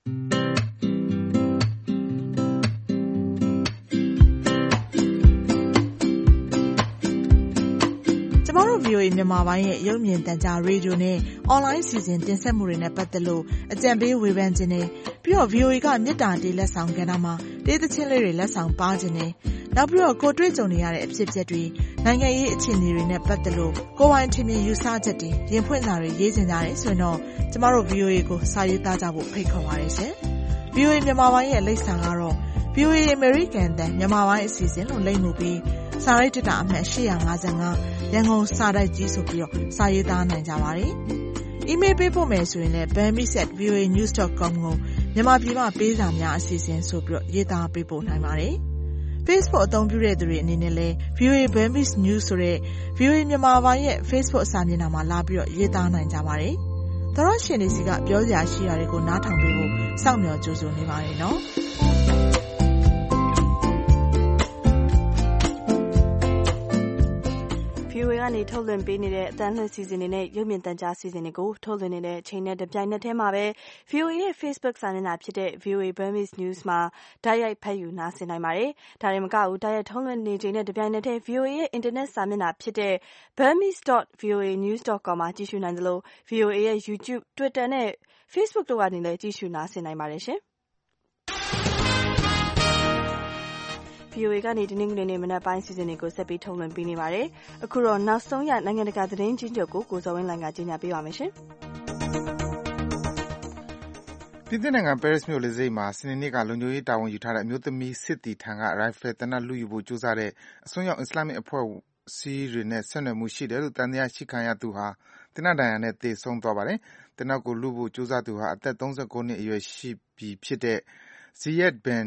ကျမတို့ ဗွီအိုအေ မြန်မာပိုင်းရဲ့ရုပ်မြင်သံကြားရေဒီယိုနဲ့အွန်လိုင်းစီစဉ်တင်ဆက်မှုတွေနဲ့ပတ်သက်လို့အကြံပေးဝေဖန်ခြင်းနဲ့ပြီးတော့ ဗွီအိုအေ ကမေတ္တာတေးလက်ဆောင်ကဏ္ဍမှာတေးသချင်းလေးတွေလက်ဆောင်ပါခြင်းနဲ့နောက်ပြီးတော့ကိုတွေ့ကြုံနေရတဲ့အဖြစ်အပျက်တွေနိုင်ငံရေးအခြေအနေတွေနဲ့ပတ်သက်လို့ကိုယ်ပိုင်ထင်မြင်ယူဆချက်တွေရင်ဖွင့်စာတွေရေးစင်ကြတယ်ဆိုရင်တော့ကျမတို့ ဗွီအိုအေ ကိုစာရေးသားကြဖို့ဖိတ်ခေါ်ပါတယ်ရှင်။ ဗွီအိုအေ မြန်မာပိုင်းရဲ့လိပ်စာကတော့ ဗွီအိုအေ American အသံမြန်မာပိုင်းအစီအစဉ်လို့လိပ်မှုပြီးစာရိုက်တက်တာအမှတ်eight five fiveရန်ကုန်စာတိုက်ကြီးဆိုပြီးတော့စာရေးသားနိုင်ကြပါတယ်။ အီးမေးလ်ပေးပို့မယ်ဆိုရင်လည်း burmese at voanews dot com ကိုမြန်မာပြည်မှာပေးစာများအစီအစဉ်ဆိုပြီးတော့ရေးသားပေးပို့နိုင်ပါတယ်။ Facebook အသုံးပြုတဲ့သူတွေအနေနဲ့လည်း ဗွီအိုအေ Burmese News ဆိုတဲ့ ဗွီအိုအေ မြန်မာပိုင်းရဲ့ Facebook စာမျက်နှာမှာလာပြီးတော့ရေးသားနိုင်ကြပါတယ်။သောတရှင်တွေစီကပြောစရာရှိတာတွေကိုနားထောင်ပေးဖို့စောင့်မျှော်ကြိုဆိုနေပါတယ်နော်။ဗွီအိုအေကနေထုတ်လွှင့်ပေးနေတဲ့အသံလွှင့်စီစဉ်တွေနဲ့ရုပ်မြင်သံကြားစီစဉ်တွေကိုထုတ်လွှင့်နေတဲ့အချိန်နဲ့တပြိုင်နက်တည်းမှာပဲ ဗွီအိုအေရဲ့ Facebook စာမျက်နှာဖြစ်တဲ့ ဗွီအိုအေ Burmese News မှာတိုက်ရိုက်ဖတ်ယူနားဆင်နိုင်ပါတယ်။ဒါတင်မကဘူးတိုက်ရိုက်ထုတ်လွှင့်နေချိန်နဲ့တပြိုင်နက်တည်း ဗွီအိုအေရဲ့ Internet စာမျက်နှာဖြစ်တဲ့ burmese dot voanews dot com မှာကြည့်ရှုနိုင်သလို ဗွီအိုအေရဲ့ YouTube, Twitter နဲ့ Facebook တို့ကနေလည်းကြည့်ရှုနားဆင်နိုင်ပါတယ်ရှင်။ဗွီအိုအေကနေဒီနေ့ငွေနေ့မနက်ပိုင်းစီစဉ်တွေကိုဆက်ပြီးထုတ်လွှင့်ပေးနေပါတယ်။အခုတော့နောက်ဆုံးရနိုင်ငံတကာသတင်းချင်းချုပ်ကိုကိုစောဝင်းလိုင်ကကြီးညာပေးပါမယ်ရှင်။ပြင်သစ်နိုင်ငံပဲရစ်မြို့လေဆိပ်မှာစနေနေ့ကလုံခြုံရေးတာဝန်ယူထားတဲ့အမျိုးသမီးစစ်သည်ထံကရိုင်ဖယ်သေနတ်လုယူဖို့ကြိုးစားတဲ့အစွန်းရောက်အစ္စလာမစ်အဖွဲ့အစည်းတွေနဲ့ဆက်နွယ်မှုရှိတယ်လို့သံသယရှိခံရသူဟာသေနတ်ဒဏ်ရာနဲ့သေဆုံးသွားပါတယ်။သေနတ်ကိုလုဖို့ကြိုးစားသူဟာအသက်thirty-nineနှစ်အရွယ်ရှိပြီဖြစ်တဲ့ Ziyad bin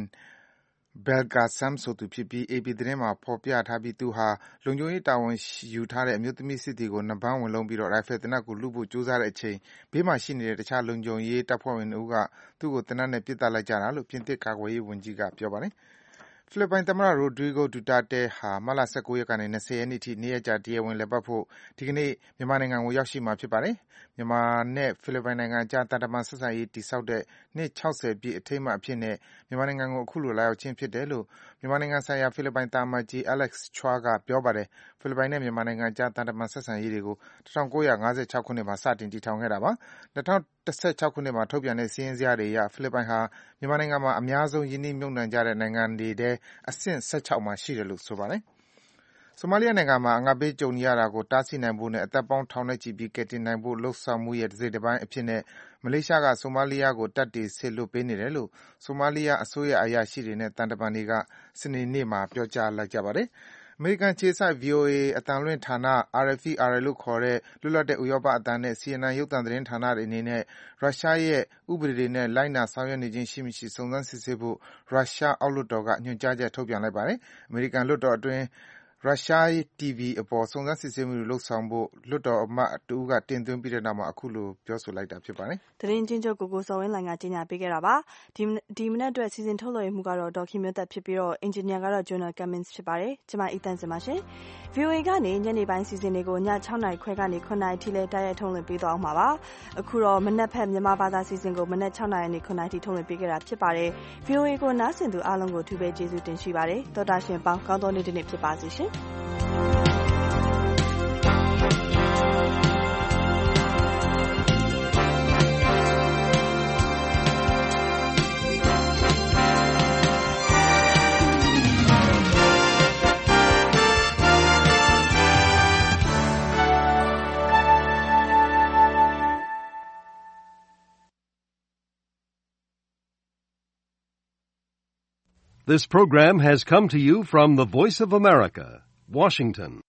Belgassem ဆိုသူဖြစ်ပြီး အေပီ သတင်းမှာဖော်ပြထားပြီးသူဟာလုံခြုံရေးတာဝန်ယူထားတဲ့အမျိုးသမီးစစ်သည်ကိုနဖမ်းဝင်လုံးပြီးတော့ရိုင်ဖယ်သေနတ်ကိုလုဖို့ကြိုးစားတဲ့အချိန်ဘေးမှာရှိနေတဲ့တခြားလုံခြုံရေးတပ်ဖွဲ့ဝင်တို့ကသူ့ကိုသေနတ်နဲ့ပစ်သတ်လိုက်ကြတာလို့ပြင်သစ်ကာကွယ်ရေးဝန်ကြီးကပြောပါတယ်။ဖိလစ်ပိုင်သမ္မတ Rodrigo Duterte ဟာမတ်လnineteenရက်ကနေtwentyရက်နေ့ထိနှစ်ရက်ကြာတရားဝင်လည်ပတ်ဖို့ဒီကနေ့မြန်မာနိုင်ငံကိုရောက်ရှိမှာဖြစ်ပါတယ်။မြန်မာနဲ့ဖိလစ်ပိုင်နိုင်ငံအကြားသံတမန်ဆက်ဆံရေးတည်ဆောက်တဲ့နှစ်sixtyပြည့်အထိမ်းအမှတ်အဖြစ်နဲ့မြန်မာနိုင်ငံကိုအခုလိုလာရောက်ခြင်းဖြစ်တယ်လို့မြန်မာနိုင်ငံဆိုင်ရာဖိလစ်ပိုင်သံအမတ်ကြီး Alex Chua ကပြောပါတယ်။ဖိလစ်ပိုင်နဲ့မြန်မာနိုင်ငံအကြားသံတမန်ဆက်ဆံရေးတွေကိုnineteen fifty-sixခုနှစ်မှာစတင်တည်ထောင်ခဲ့တာပါ။twenty sixteenခုနှစ်မှာထုတ်ပြန်တဲ့စာရင်းဇယားတွေအရဖိလစ်ပိုင်ဟာမြန်မာနိုင်ငံမှာအများဆုံးရင်းနှီးမြှုပ်နှံကြတဲ့နိုင်ငံတွေထဲအဆင့်sixteenမှာရှိတယ်လို့ဆိုပါတယ်။ဆိုမာလီယာနိုင်ငံမှာအငတ်ဘေးကြုံနေရတာကိုတားဆီးနိုင်ဖို့နဲ့အသက်ပေါင်းထောင်နဲ့ချီပြီးကယ်တင်နိုင်ဖို့လှုံ့ဆော်မှုရဲ့တစိတ်တပိုင်းအဖြစ်နဲ့မလေးရှားကဆိုမာလီယာကိုတပ်တွေစေလွှတ်ပေးနေတယ်လို့ဆိုမာလီယာအစိုးရအရာရှိတွေနဲ့သံတမန်တွေကစနေနေ့မှာပြောကြားလိုက်ကြပါတယ်။အမေရိကန်အခြေစိုက် ဗွီအိုအေ အသံလွှင့်ဌာန R F E R L လို့ခေါ်တဲ့လွတ်လပ်တဲ့ဥရောပအသံနဲ့ C N N ရုပ်သံသတင်းဌာနတွေအနေနဲ့ရုရှားရဲ့ဥပဒေတွေနဲ့လိုက်နာဆောင်ရွက်နေခြင်းရှိမရှိစုံစမ်းစစ်ဆေးဖို့ရုရှားအောက်လွှတ်တော်ကညွှန်ကြားချက်ထုတ်ပြန်လိုက်ပါတယ်။အမေရိကန်လွှတ်တော်အတွင်းရုရှား တီဗီ အပေါ်စုံစမ်းစစ်ဆေးမှုတွေလုပ်ဆောင်ဖို့လွှတ်တော်အမတ်တဦးကတင်သွင်းပြီးတဲ့နောက်မှာအခုလိုပြောဆိုလိုက်တာဖြစ်ပါတယ်။သတင်းချင်းချုပ်ကိုကိုစောဝင်းလိုင်ကကြီးညာပေးခဲ့တာပါ။ဒီဒီမနက်အတွက်စီစဉ်ထုတ်လွှင့်မှုကတော့ဒေါ်ခင်မျိုးသက်ဖြစ်ပြီးတော့အင်ဂျင်နီယာကတော့ Jonah Cummins ဖြစ်ပါတယ်။ကျွန်မအီတန်စင်ပါရှင်။ ဗွီအိုအေကနေညနေပိုင်းစီစဉ်တွေကိုညsixနာရီခွဲကနေnineနာရီထိလဲတိုက်ရိုက်ထုတ်လွှင့်ပေးသွားအောင်ပါပါ။အခုတော့မနက်ဖြန်မြန်မာဘာသာစီစဉ်ကိုမနက်sixနာရီကနေnineနာရီထိထုတ်လွှင့်ပေးခဲ့တာဖြစ်ပါတယ်။ ဗွီအိုအေကိုနားဆင်သူအားလုံးကိုထူးပဲကျေးဇူးတင်ရှိပါတယ်။သောတာရှင်ပေါင်းကောင်းသောနေ့တစ်နေ့ဖြစ်ပါစေရှင်။ This program has come to you from the Voice of America, Washington.